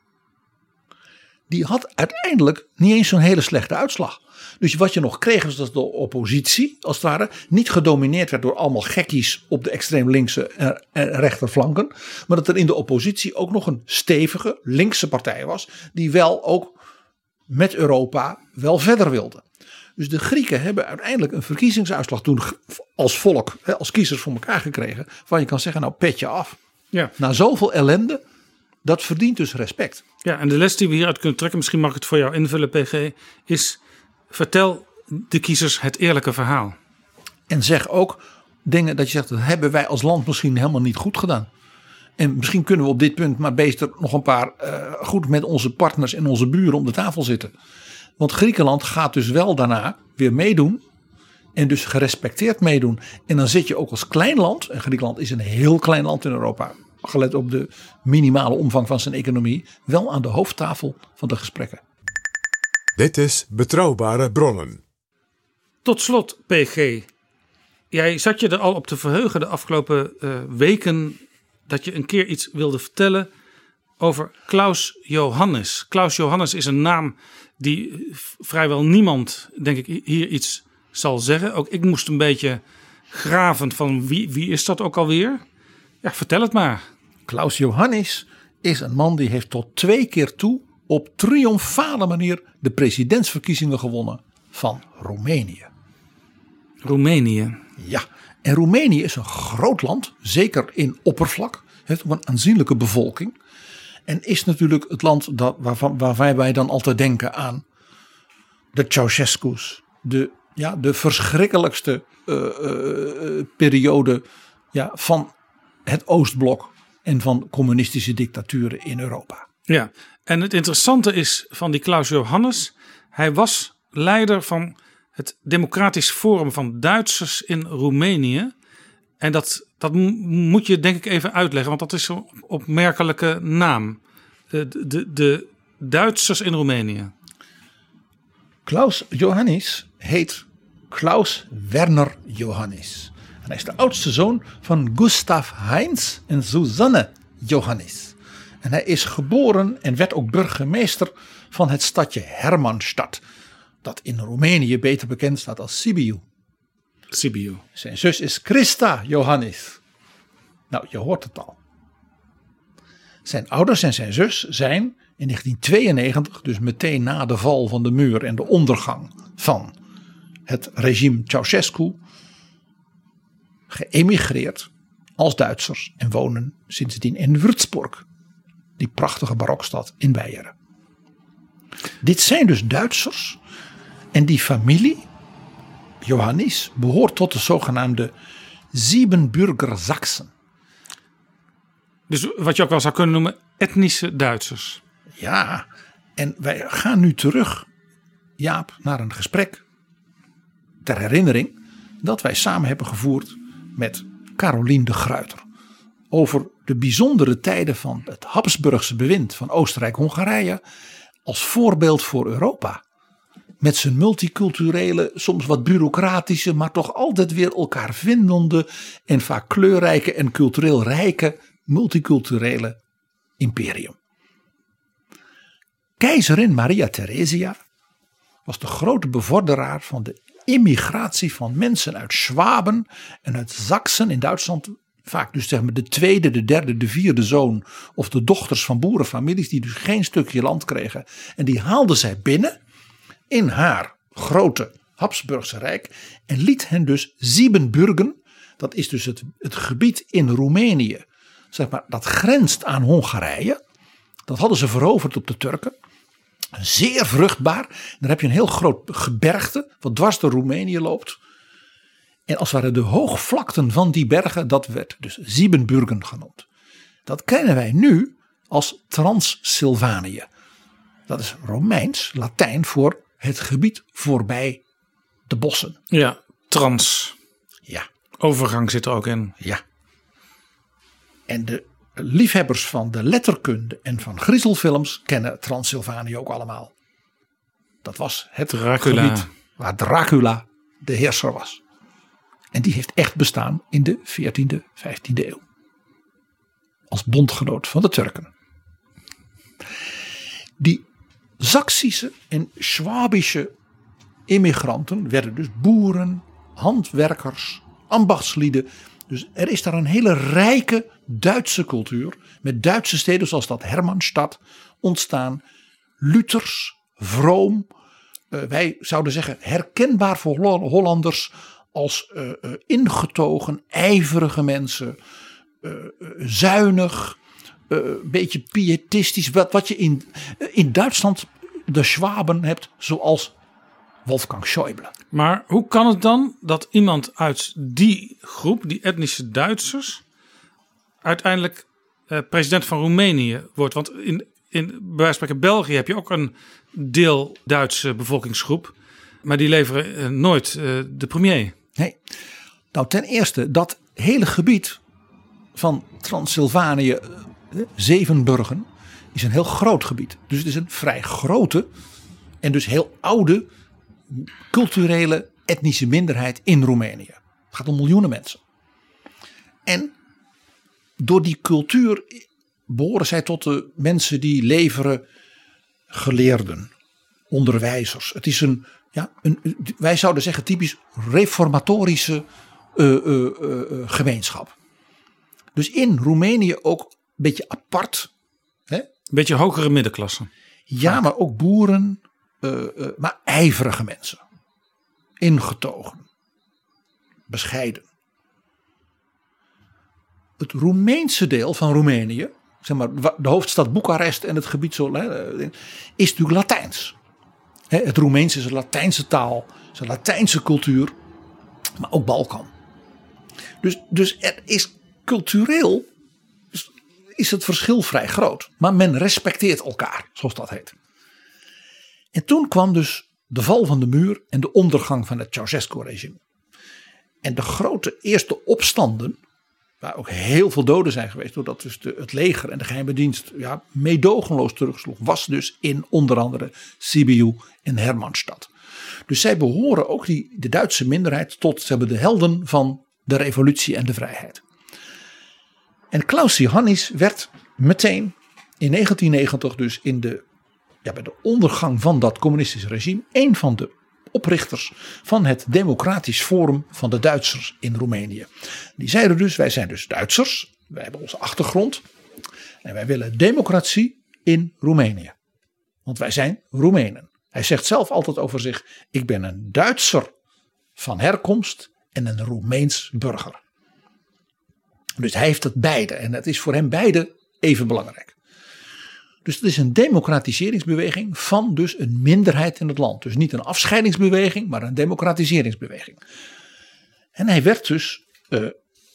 die had uiteindelijk niet eens zo'n hele slechte uitslag. Dus wat je nog kreeg was dat de oppositie, als het ware, niet gedomineerd werd door allemaal gekkies op de extreem linkse en rechterflanken. Maar dat er in de oppositie ook nog een stevige linkse partij was, die wel ook met Europa wel verder wilde. Dus de Grieken hebben uiteindelijk een verkiezingsuitslag toen als volk, als kiezers voor elkaar gekregen, waar je kan zeggen, nou petje af. Ja. Na zoveel ellende, dat verdient dus respect. Ja, en de les die we hieruit kunnen trekken, misschien mag ik het voor jou invullen, P G, is vertel de kiezers het eerlijke verhaal. En zeg ook dingen dat je zegt, dat hebben wij als land misschien helemaal niet goed gedaan. En misschien kunnen we op dit punt maar beter nog een paar uh, goed met onze partners en onze buren om de tafel zitten. Want Griekenland gaat dus wel daarna weer meedoen. En dus gerespecteerd meedoen. En dan zit je ook als klein land. En Griekenland is een heel klein land in Europa. Gelet op de minimale omvang van zijn economie. Wel aan de hoofdtafel van de gesprekken. Dit is Betrouwbare Bronnen. Tot slot, P G. Jij zat je er al op te verheugen de afgelopen uh, weken. Dat je een keer iets wilde vertellen over Klaus Johannes. Klaus Johannes is een naam die vrijwel niemand, denk ik, hier iets zal zeggen. Ook ik moest een beetje graven van wie, wie is dat ook alweer? Ja, vertel het maar. Klaus Johannes is een man die heeft tot twee keer toe op triomfale manier de presidentsverkiezingen gewonnen van Roemenië. Roemenië. Ja, en Roemenië is een groot land, zeker in oppervlak. Heeft ook een aanzienlijke bevolking. En is natuurlijk het land dat, waarvan, waarvan wij dan altijd denken aan de Ceausescu's. De, ja, de verschrikkelijkste uh, uh, periode ja, van het Oostblok en van communistische dictaturen in Europa. Ja, en het interessante is van die Klaus Johannes. Hij was leider van het Democratisch Forum van Duitsers in Roemenië. En dat Dat m- moet je denk ik even uitleggen, want dat is een opmerkelijke naam. De, de, de Duitsers in Roemenië. Klaus Johannis heet Klaus Werner Johannis. En hij is de oudste zoon van Gustav Heinz en Susanne Johannis. En hij is geboren en werd ook burgemeester van het stadje Hermannstad. Dat in Roemenië beter bekend staat als Sibiu. Sibiu. Zijn zus is Christa Johannis. Nou, je hoort het al. Zijn ouders en zijn zus zijn in negentien tweeënnegentig, dus meteen na de val van de muur en de ondergang van het regime Ceausescu, geëmigreerd als Duitsers en wonen sindsdien in Würzburg, die prachtige barokstad in Beieren. Dit zijn dus Duitsers en die familie, Johannis, behoort tot de zogenaamde Siebenbürger Sachsen. Dus wat je ook wel zou kunnen noemen etnische Duitsers. Ja, en wij gaan nu terug, Jaap, naar een gesprek ter herinnering dat wij samen hebben gevoerd met Carolien de Gruyter over de bijzondere tijden van het Habsburgse bewind van Oostenrijk-Hongarije als voorbeeld voor Europa. Met zijn multiculturele, soms wat bureaucratische, maar toch altijd weer elkaar vindende en vaak kleurrijke en cultureel rijke multiculturele imperium. Keizerin Maria Theresia was de grote bevorderaar van de immigratie van mensen uit Schwaben en uit Sachsen in Duitsland. Vaak dus zeg maar de tweede, de derde, de vierde zoon of de dochters van boerenfamilies die dus geen stukje land kregen. En die haalde zij binnen in haar grote Habsburgse Rijk en liet hen dus Siebenbürgen, dat is dus het, het gebied in Roemenië, zeg maar, dat grenst aan Hongarije. Dat hadden ze veroverd op de Turken. Zeer vruchtbaar. Dan heb je een heel groot gebergte wat dwars door Roemenië loopt. En als het ware de hoogvlakten van die bergen, dat werd dus Siebenbürgen genoemd. Dat kennen wij nu als Transsylvanië. Dat is Romeins, Latijn voor het gebied voorbij de bossen. Ja, trans. Ja. Overgang zit er ook in. Ja. En de liefhebbers van de letterkunde en van griezelfilms kennen Transsylvanië ook allemaal. Dat was het Dracula. gebied waar Dracula de heerser was. En die heeft echt bestaan in de veertiende, vijftiende eeuw. Als bondgenoot van de Turken. Die Saksische en Schwabische immigranten werden dus boeren, handwerkers, ambachtslieden. Dus er is daar een hele rijke Duitse cultuur. Met Duitse steden zoals dat Hermannstad ontstaan. Luthers, vroom. Uh, wij zouden zeggen herkenbaar voor Hollanders als uh, uh, ingetogen, ijverige mensen. Uh, uh, zuinig. Een uh, beetje pietistisch. Wat, wat je in, uh, in Duitsland de Schwaben hebt zoals Wolfgang Schäuble. Maar hoe kan het dan dat iemand uit die groep, die etnische Duitsers, uiteindelijk uh, president van Roemenië wordt? Want in, in bij wijze van spreken België heb je ook een deel Duitse bevolkingsgroep. Maar die leveren uh, nooit uh, de premier. Nee. Nou, ten eerste, dat hele gebied van Transsylvanië, uh, Zevenburgen, is een heel groot gebied. Dus het is een vrij grote en dus heel oude culturele etnische minderheid in Roemenië. Het gaat om miljoenen mensen. En door die cultuur behoren zij tot de mensen die leveren geleerden, onderwijzers. Het is een, ja, een wij zouden zeggen typisch reformatorische uh, uh, uh, gemeenschap. Dus in Roemenië ook een beetje apart. Hè? Een beetje hogere middenklasse. Ja, maar ook boeren. Uh, uh, maar ijverige mensen. Ingetogen. Bescheiden. Het Roemeense deel van Roemenië, zeg maar de hoofdstad Boekarest en het gebied zo, is natuurlijk Latijns. Het Roemeens is een Latijnse taal, is een Latijnse cultuur, maar ook Balkan. Dus, dus er is cultureel is het verschil vrij groot. Maar men respecteert elkaar, zoals dat heet. En toen kwam dus de val van de muur en de ondergang van het Ceausescu-regime. En de grote eerste opstanden waar ook heel veel doden zijn geweest, doordat dus de, het leger en de geheime dienst ja, meedogenloos terugsloeg, was dus in onder andere Sibiu en Hermannstad. Dus zij behoren ook die, de Duitse minderheid tot, ze hebben de helden van de revolutie en de vrijheid. En Klaus Iohannis werd meteen in negentien negentig dus in de, ja, bij de ondergang van dat communistische regime een van de oprichters van het Democratisch Forum van de Duitsers in Roemenië. Die zeiden dus, wij zijn dus Duitsers, wij hebben onze achtergrond en wij willen democratie in Roemenië. Want wij zijn Roemenen. Hij zegt zelf altijd over zich, ik ben een Duitser van herkomst en een Roemeens burger. Dus hij heeft het beide en het is voor hem beide even belangrijk. Dus het is een democratiseringsbeweging van dus een minderheid in het land. Dus niet een afscheidingsbeweging, maar een democratiseringsbeweging. En hij werd dus uh,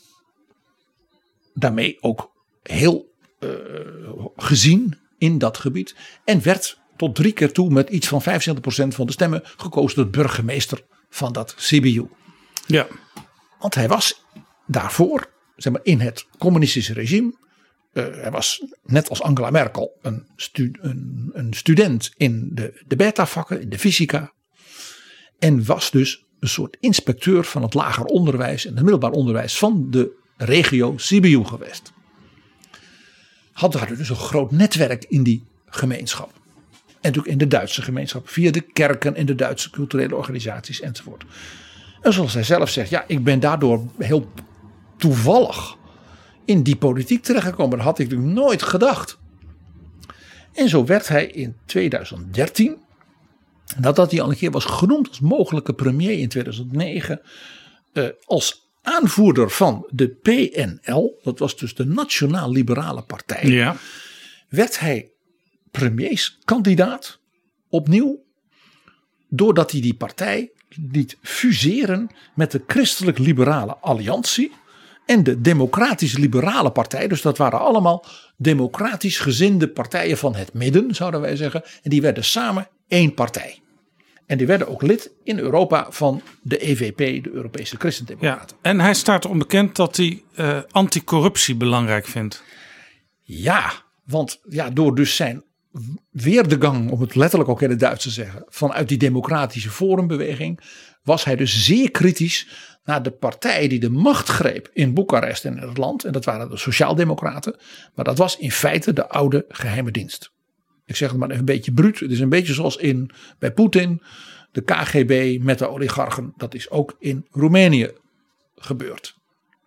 daarmee ook heel uh, gezien in dat gebied. En werd tot drie keer toe met iets van vijfenzeventig procent van de stemmen gekozen tot burgemeester van dat Sibiu. Ja. Want hij was daarvoor, zeg maar, in het communistische regime. Uh, hij was net als Angela Merkel een, stu, een, een student in de, de beta-vakken, in de fysica. En was dus een soort inspecteur van het lager onderwijs en het middelbaar onderwijs van de regio Sibiu geweest. Had daar dus een groot netwerk in die gemeenschap. En natuurlijk in de Duitse gemeenschap via de kerken en de Duitse culturele organisaties enzovoort. En zoals hij zelf zegt, ja, ik ben daardoor heel toevallig in die politiek terechtgekomen. Dat had ik natuurlijk nooit gedacht. En zo werd hij in tweeduizend dertien, nadat hij al een keer was genoemd als mogelijke premier in tweeduizend negen, uh, als aanvoerder van de P N L, dat was dus de Nationaal Liberale Partij, ja. werd hij premierskandidaat opnieuw, doordat hij die partij liet fuseren met de Christelijk Liberale Alliantie en de Democratisch Liberale Partij. Dus dat waren allemaal democratisch gezinde partijen van het midden, zouden wij zeggen. En die werden samen één partij. En die werden ook lid in Europa van de E V P, de Europese Christendemocraten. Ja, en hij staat erom bekend dat hij uh, anticorruptie belangrijk vindt. Ja, want ja, door dus zijn weerdegang, om het letterlijk ook in het Duits te zeggen, vanuit die democratische forumbeweging, was hij dus zeer kritisch naar de partij die de macht greep in Boekarest en in het land. En dat waren de Sociaaldemocraten. Maar dat was in feite de oude geheime dienst. Ik zeg het maar even een beetje bruut. Het is een beetje zoals in, bij Poetin, de K G B met de oligarchen. Dat is ook in Roemenië gebeurd.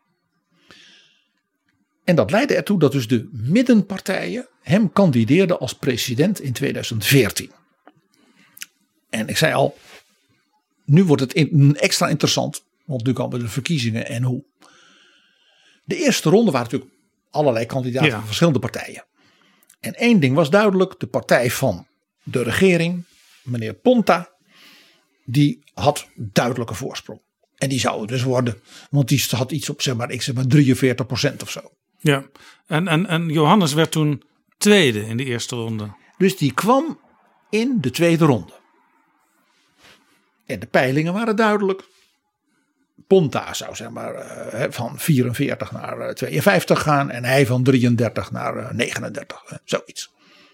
En dat leidde ertoe dat dus de middenpartijen hem kandideerden als president in tweeduizend veertien. En ik zei al, nu wordt het extra interessant. Want nu komen de verkiezingen en hoe. De eerste ronde waren natuurlijk allerlei kandidaten ja. van verschillende partijen. En één ding was duidelijk. De partij van de regering, meneer Ponta, die had duidelijke voorsprong. En die zou het dus worden. Want die had iets op zeg maar, ik zeg maar drieënveertig procent of zo. Ja, en, en, en Iohannis werd toen tweede in de eerste ronde. Dus die kwam in de tweede ronde. En de peilingen waren duidelijk. Ponta zou zeg maar uh, van vierenveertig naar uh, tweeënvijftig gaan. En hij van drieëndertig naar uh, negenendertig. Uh, zoiets.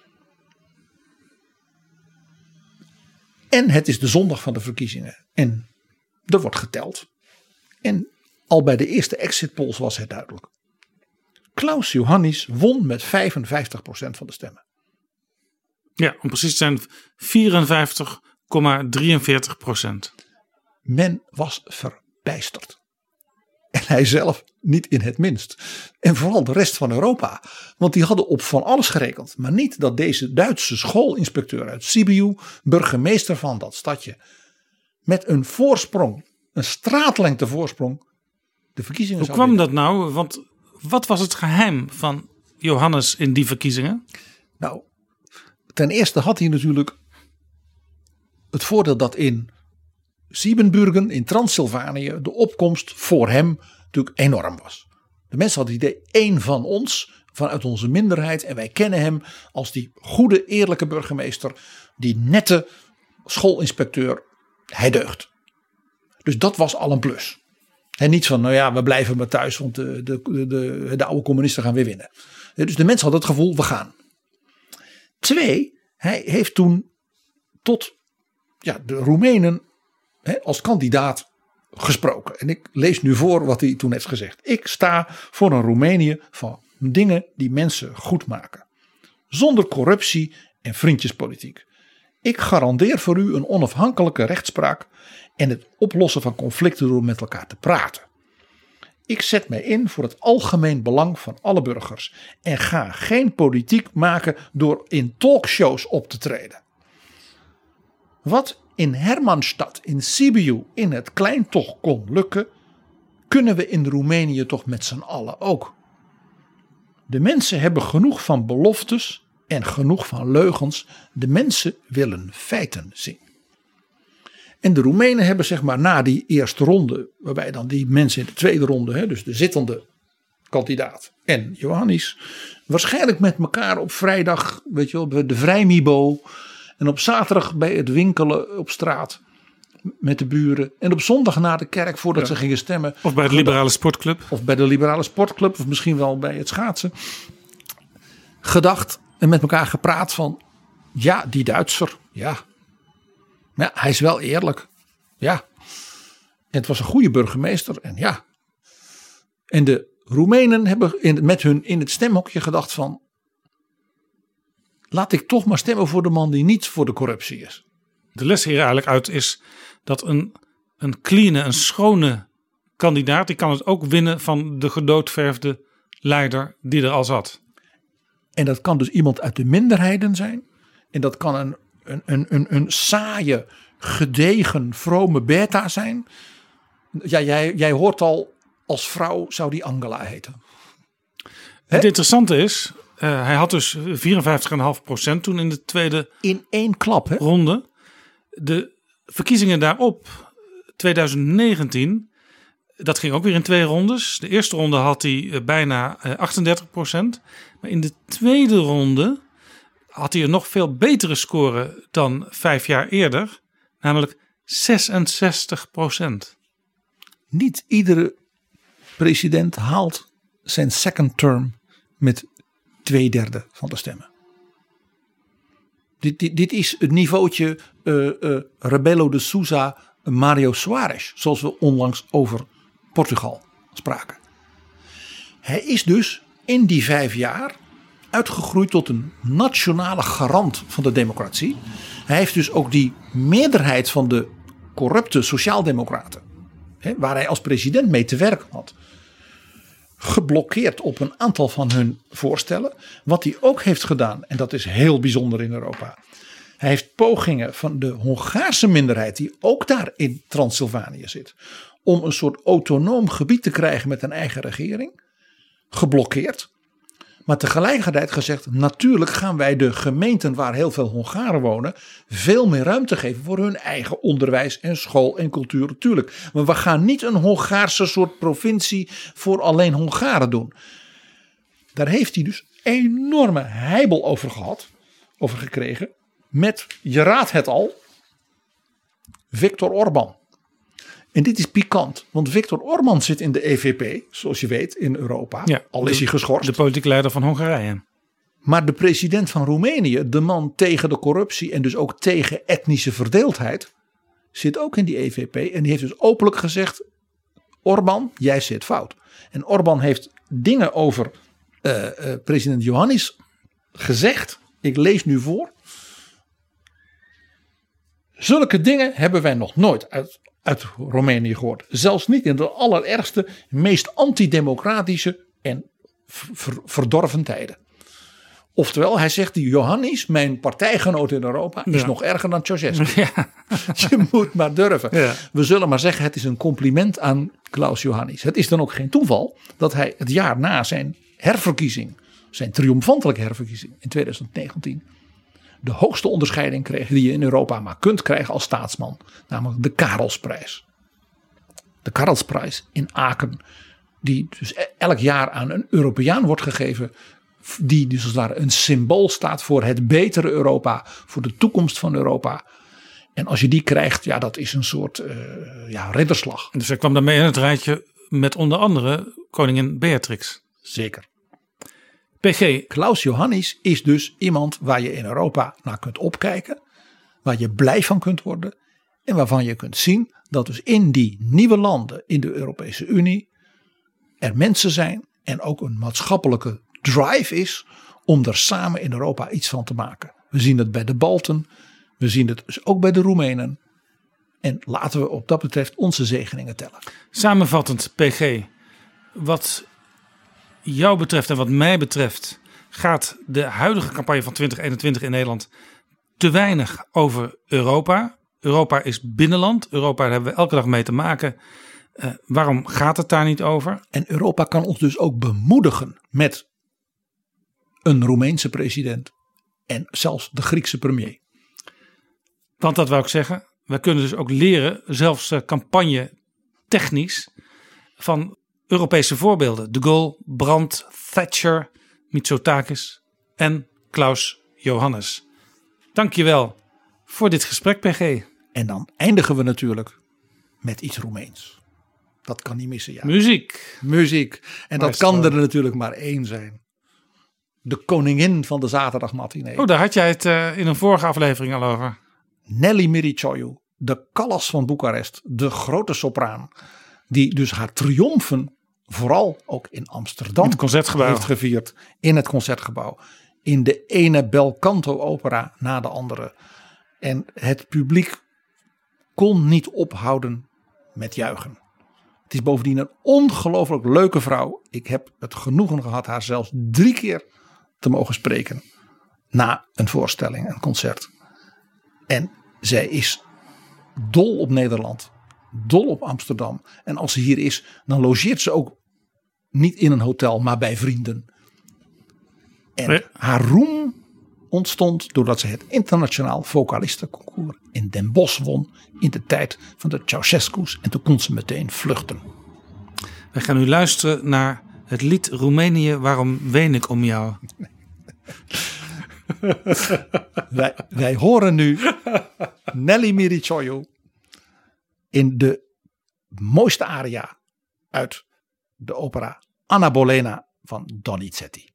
En het is de zondag van de verkiezingen. En er wordt geteld. En al bij de eerste exit polls was het duidelijk. Klaus Iohannis won met vijfenvijftig procent van de stemmen. Ja, om precies te zijn vierenvijftig komma drieënveertig procent. Men was verbijsterd. En hij zelf niet in het minst. En vooral de rest van Europa. Want die hadden op van alles gerekend. Maar niet dat deze Duitse schoolinspecteur uit Sibiu, burgemeester van dat stadje, met een voorsprong, een straatlengte voorsprong, de verkiezingen Hoe zou kwam winnen. dat nou? Want wat was het geheim van Iohannis in die verkiezingen? Nou, ten eerste had hij natuurlijk het voordeel dat in Siebenburgen, in Transylvanië, de opkomst voor hem natuurlijk enorm was. De mensen hadden het idee, één van ons, vanuit onze minderheid. En wij kennen hem als die goede, eerlijke burgemeester, die nette schoolinspecteur. Hij deugt. Dus dat was al een plus. En niet van, nou ja, we blijven maar thuis, want de, de, de, de oude communisten gaan weer winnen. Dus de mensen hadden het gevoel, we gaan. Twee, hij heeft toen tot ja, de Roemenen hè, als kandidaat gesproken. En ik lees nu voor wat hij toen heeft gezegd. Ik sta voor een Roemenië van dingen die mensen goed maken. Zonder corruptie en vriendjespolitiek. Ik garandeer voor u een onafhankelijke rechtspraak en het oplossen van conflicten door met elkaar te praten. Ik zet mij in voor het algemeen belang van alle burgers en ga geen politiek maken door in talkshows op te treden. Wat in Hermannstad, in Sibiu, in het klein toch kon lukken, kunnen we in Roemenië toch met z'n allen ook. De mensen hebben genoeg van beloftes en genoeg van leugens. De mensen willen feiten zien. En de Roemenen hebben zeg maar na die eerste ronde, waarbij dan die mensen in de tweede ronde, hè, dus de zittende kandidaat en Iohannis, waarschijnlijk met elkaar op vrijdag, weet je wel, bij de Vrijmibo en op zaterdag bij het winkelen op straat met de buren en op zondag na de kerk voordat ja. ze gingen stemmen. Of bij de Liberale Sportclub. Of bij de Liberale Sportclub of misschien wel bij het schaatsen. Gedacht en met elkaar gepraat van ja, die Duitser, ja. Maar ja, hij is wel eerlijk. Ja. En het was een goede burgemeester. En ja. En de Roemenen hebben in, met hun in het stemhokje gedacht van, laat ik toch maar stemmen voor de man die niet voor de corruptie is. De les hier eigenlijk uit is dat een, een clean, een schone kandidaat, die kan het ook winnen van de gedoodverfde leider die er al zat. En dat kan dus iemand uit de minderheden zijn. En dat kan een, een, een, een, een saaie, gedegen, vrome beta zijn. Ja, jij, jij hoort al, als vrouw zou die Angela heten. Hè? Het interessante is, uh, hij had dus vierenvijftig komma vijf procent toen in de tweede in één klap, hè? ronde. De verkiezingen daarop, twintig negentien, dat ging ook weer in twee rondes. De eerste ronde had hij uh, bijna uh, achtendertig procent. Maar in de tweede ronde had hij een nog veel betere score dan vijf jaar eerder. Namelijk zesenzestig procent. Niet iedere president haalt zijn second term met twee derde van de stemmen. Dit, dit, dit is het niveautje uh, uh, Rebelo de Sousa, Mario Soares. Zoals we onlangs over Portugal spraken. Hij is dus in die vijf jaar uitgegroeid tot een nationale garant van de democratie. Hij heeft dus ook die meerderheid van de corrupte sociaaldemocraten, hè, waar hij als president mee te werken had, geblokkeerd op een aantal van hun voorstellen. Wat hij ook heeft gedaan, en dat is heel bijzonder in Europa. Hij heeft pogingen van de Hongaarse minderheid, die ook daar in Transylvanië zit, om een soort autonoom gebied te krijgen met een eigen regering, geblokkeerd. Maar tegelijkertijd gezegd, natuurlijk gaan wij de gemeenten waar heel veel Hongaren wonen veel meer ruimte geven voor hun eigen onderwijs en school en cultuur. Natuurlijk. Maar we gaan niet een Hongaarse soort provincie voor alleen Hongaren doen. Daar heeft hij dus enorme heibel over gehad, over gekregen, met, je raadt het al, Viktor Orbán. En dit is pikant, want Viktor Orbán zit in de E V P, zoals je weet, in Europa. Ja, al is hij geschorst. De politieke leider van Hongarije. Maar de president van Roemenië, de man tegen de corruptie en dus ook tegen etnische verdeeldheid, zit ook in die E V P. En die heeft dus openlijk gezegd, Orbán, jij zit fout. En Orbán heeft dingen over uh, uh, president Iohannis gezegd. Ik lees nu voor. Zulke dingen hebben wij nog nooit uit uit Roemenië gehoord. Zelfs niet in de allerergste, meest antidemocratische en ver, verdorven tijden. Oftewel, hij zegt, die Iohannis, mijn partijgenoot in Europa, is ja. nog erger dan Ceausescu. Ja. Je moet maar durven. Ja. We zullen maar zeggen, het is een compliment aan Klaus Iohannis. Het is dan ook geen toeval dat hij het jaar na zijn herverkiezing, zijn triomfantelijke herverkiezing in twintig negentien, de hoogste onderscheiding kreeg die je in Europa maar kunt krijgen als staatsman. Namelijk de Karelsprijs. De Karelsprijs in Aken. Die dus elk jaar aan een Europeaan wordt gegeven. Die dus als het ware een symbool staat voor het betere Europa. Voor de toekomst van Europa. En als je die krijgt, ja, dat is een soort uh, ja, ridderslag. Dus hij kwam daarmee in het rijtje met onder andere koningin Beatrix. Zeker. P G. Klaus Johannis is dus iemand waar je in Europa naar kunt opkijken. Waar je blij van kunt worden. En waarvan je kunt zien dat dus in die nieuwe landen in de Europese Unie er mensen zijn en ook een maatschappelijke drive is om er samen in Europa iets van te maken. We zien het bij de Balten. We zien het dus ook bij de Roemenen. En laten we op dat betreft onze zegeningen tellen. Samenvattend, P G. Wat jou betreft en wat mij betreft gaat de huidige campagne van twintig eenentwintig in Nederland te weinig over Europa. Europa is binnenland. Europa, daar hebben we elke dag mee te maken. Uh, waarom gaat het daar niet over? En Europa kan ons dus ook bemoedigen met een Roemeense president en zelfs de Griekse premier. Want dat wou ik zeggen. We kunnen dus ook leren, zelfs uh, campagne technisch, van Europese voorbeelden. De Gaulle, Brandt, Thatcher, Mitsotakis en Klaus Johannes. Dankjewel voor dit gesprek, P G. En dan eindigen we natuurlijk met iets Roemeens. Dat kan niet missen. Ja. Muziek. Muziek. En dat Maestro. kan er natuurlijk maar één zijn. De koningin van de zaterdagmatinee. Oh, daar had jij het uh, in een vorige aflevering al over. Nelly Miricioiu, de Callas van Boekarest, de grote sopraan, die dus haar triomfen vooral ook in Amsterdam in het concertgebouw heeft gevierd, in het concertgebouw, in de ene bel canto opera na de andere. En het publiek kon niet ophouden met juichen. Het is bovendien een ongelooflijk leuke vrouw. Ik heb het genoegen gehad haar zelfs drie keer te mogen spreken na een voorstelling, een concert. En zij is dol op Nederland, dol op Amsterdam. En als ze hier is, dan logeert ze ook niet in een hotel, maar bij vrienden. En nee. haar roem ontstond doordat ze het internationaal vocalistenconcours in Den Bosch won in de tijd van de Ceausescu's. En toen kon ze meteen vluchten. We gaan nu luisteren naar het lied Roemenië, waarom ween ik om jou? wij, wij horen nu Nelly Miricioiu in de mooiste aria uit de opera Anna Bolena van Donizetti.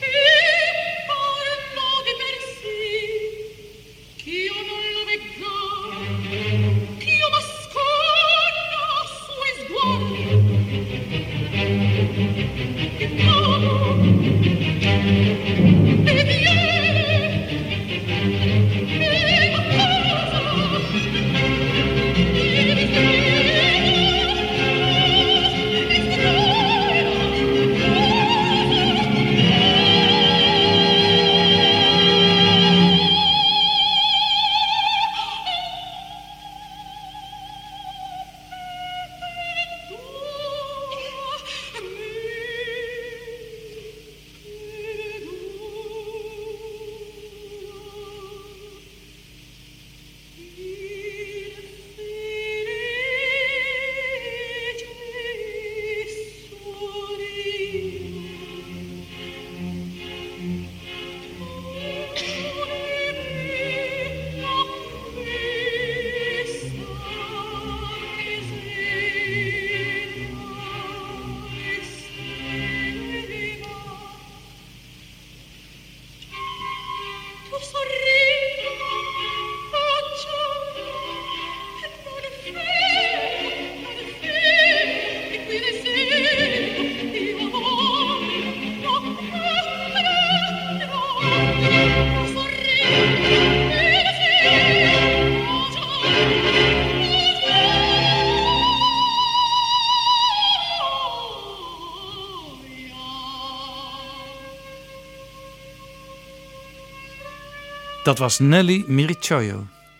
Dat was Nelly Miricioiu.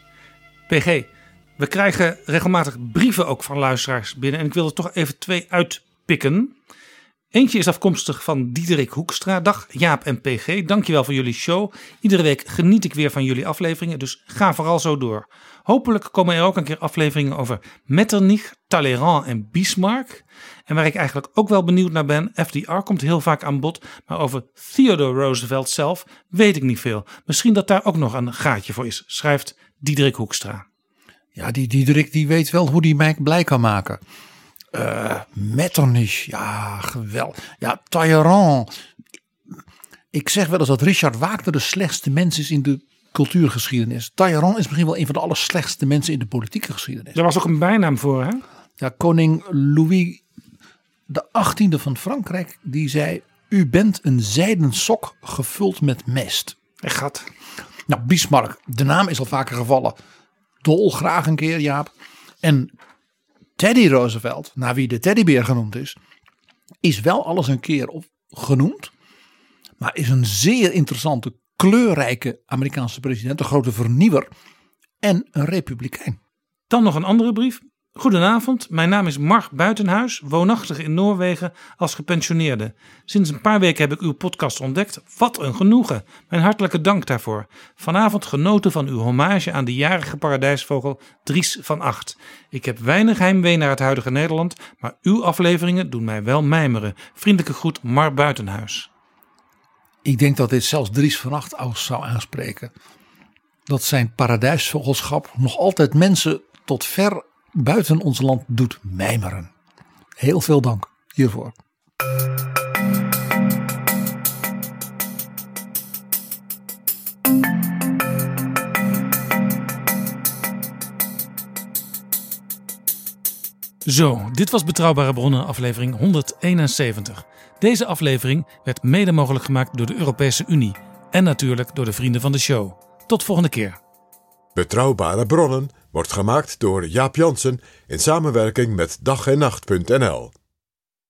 P G, we krijgen regelmatig brieven ook van luisteraars binnen. En ik wil er toch even twee uitpikken. Eentje is afkomstig van Diederik Hoekstra. Dag Jaap en P G, dankjewel voor jullie show. Iedere week geniet ik weer van jullie afleveringen, dus ga vooral zo door. Hopelijk komen er ook een keer afleveringen over Metternich, Talleyrand en Bismarck. En waar ik eigenlijk ook wel benieuwd naar ben, F D R komt heel vaak aan bod, maar over Theodore Roosevelt zelf weet ik niet veel. Misschien dat daar ook nog een gaatje voor is, schrijft Diederik Hoekstra. Ja, die Diederik die weet wel hoe die mij blij kan maken. Uh, Metternich, ja, geweldig. Ja, Talleyrand. Ik zeg wel eens dat Richard Wagner de slechtste mens is in de cultuurgeschiedenis. Talleyrand is misschien wel een van de allerslechtste mensen in de politieke geschiedenis. Daar was ook een bijnaam voor, hè? Ja, koning Louis de achttiende van Frankrijk, die zei: u bent een zijden sok gevuld met mest. Echt gat. Nou, Bismarck, de naam is al vaker gevallen. Dolgraag een keer, Jaap. En Teddy Roosevelt, naar wie de teddybeer genoemd is, is wel alles een keer op genoemd. Maar is een zeer interessante, kleurrijke Amerikaanse president. Een grote vernieuwer. En een republikein. Dan nog een andere brief. Goedenavond, mijn naam is Mark Buitenhuis, woonachtig in Noorwegen als gepensioneerde. Sinds een paar weken heb ik uw podcast ontdekt. Wat een genoegen. Mijn hartelijke dank daarvoor. Vanavond genoten van uw hommage aan de jarige paradijsvogel Dries van Acht. Ik heb weinig heimwee naar het huidige Nederland, maar uw afleveringen doen mij wel mijmeren. Vriendelijke groet, Mark Buitenhuis. Ik denk dat dit zelfs Dries van Acht zou aanspreken. Dat zijn paradijsvogelschap nog altijd mensen tot ver buiten ons land doet mijmeren. Heel veel dank hiervoor. Zo, dit was Betrouwbare Bronnen aflevering honderdeenenzeventig. Deze aflevering werd mede mogelijk gemaakt door de Europese Unie en natuurlijk door de vrienden van de show. Tot volgende keer. Betrouwbare Bronnen wordt gemaakt door Jaap Jansen in samenwerking met dag en nacht punt n l.